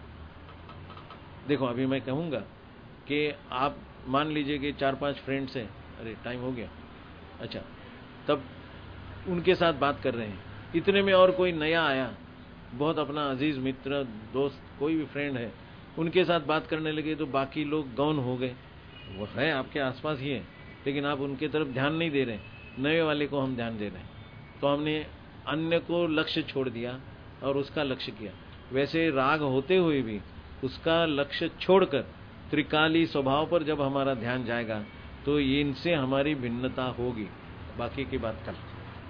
देखो अभी मैं कहूँगा कि आप मान लीजिए कि 4-5 फ्रेंड्स हैं. अरे टाइम हो गया. अच्छा, तब उनके साथ बात कर रहे हैं. इतने में और कोई नया आया, बहुत अपना अजीज मित्र, दोस्त, कोई भी फ्रेंड है, उनके साथ बात करने लगे तो बाकी लोग गौन हो गए। वो है आपके आसपास ही है, लेकिन आप उनके तरफ ध्यान नहीं दे रहे, नए वाले को हम ध्यान दे रहे हैं। तो हमने अन्य को लक्ष्य छोड़ दिया और उसका लक्ष्य किया। वैसे राग होते हुए भी उसका लक्ष्य छोड़कर त्रिकाली स्वभाव पर जब हमारा ध्यान जाएगा तो इनसे हमारी भिन्नता होगी। बाकी की बात कल।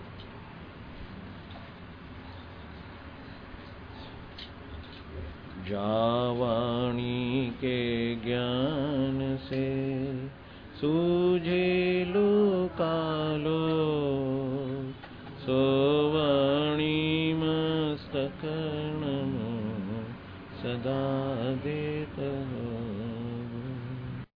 जावाणी के ज्ञान से सूझे लो कालो, सोवाणी मस्तक सदा देत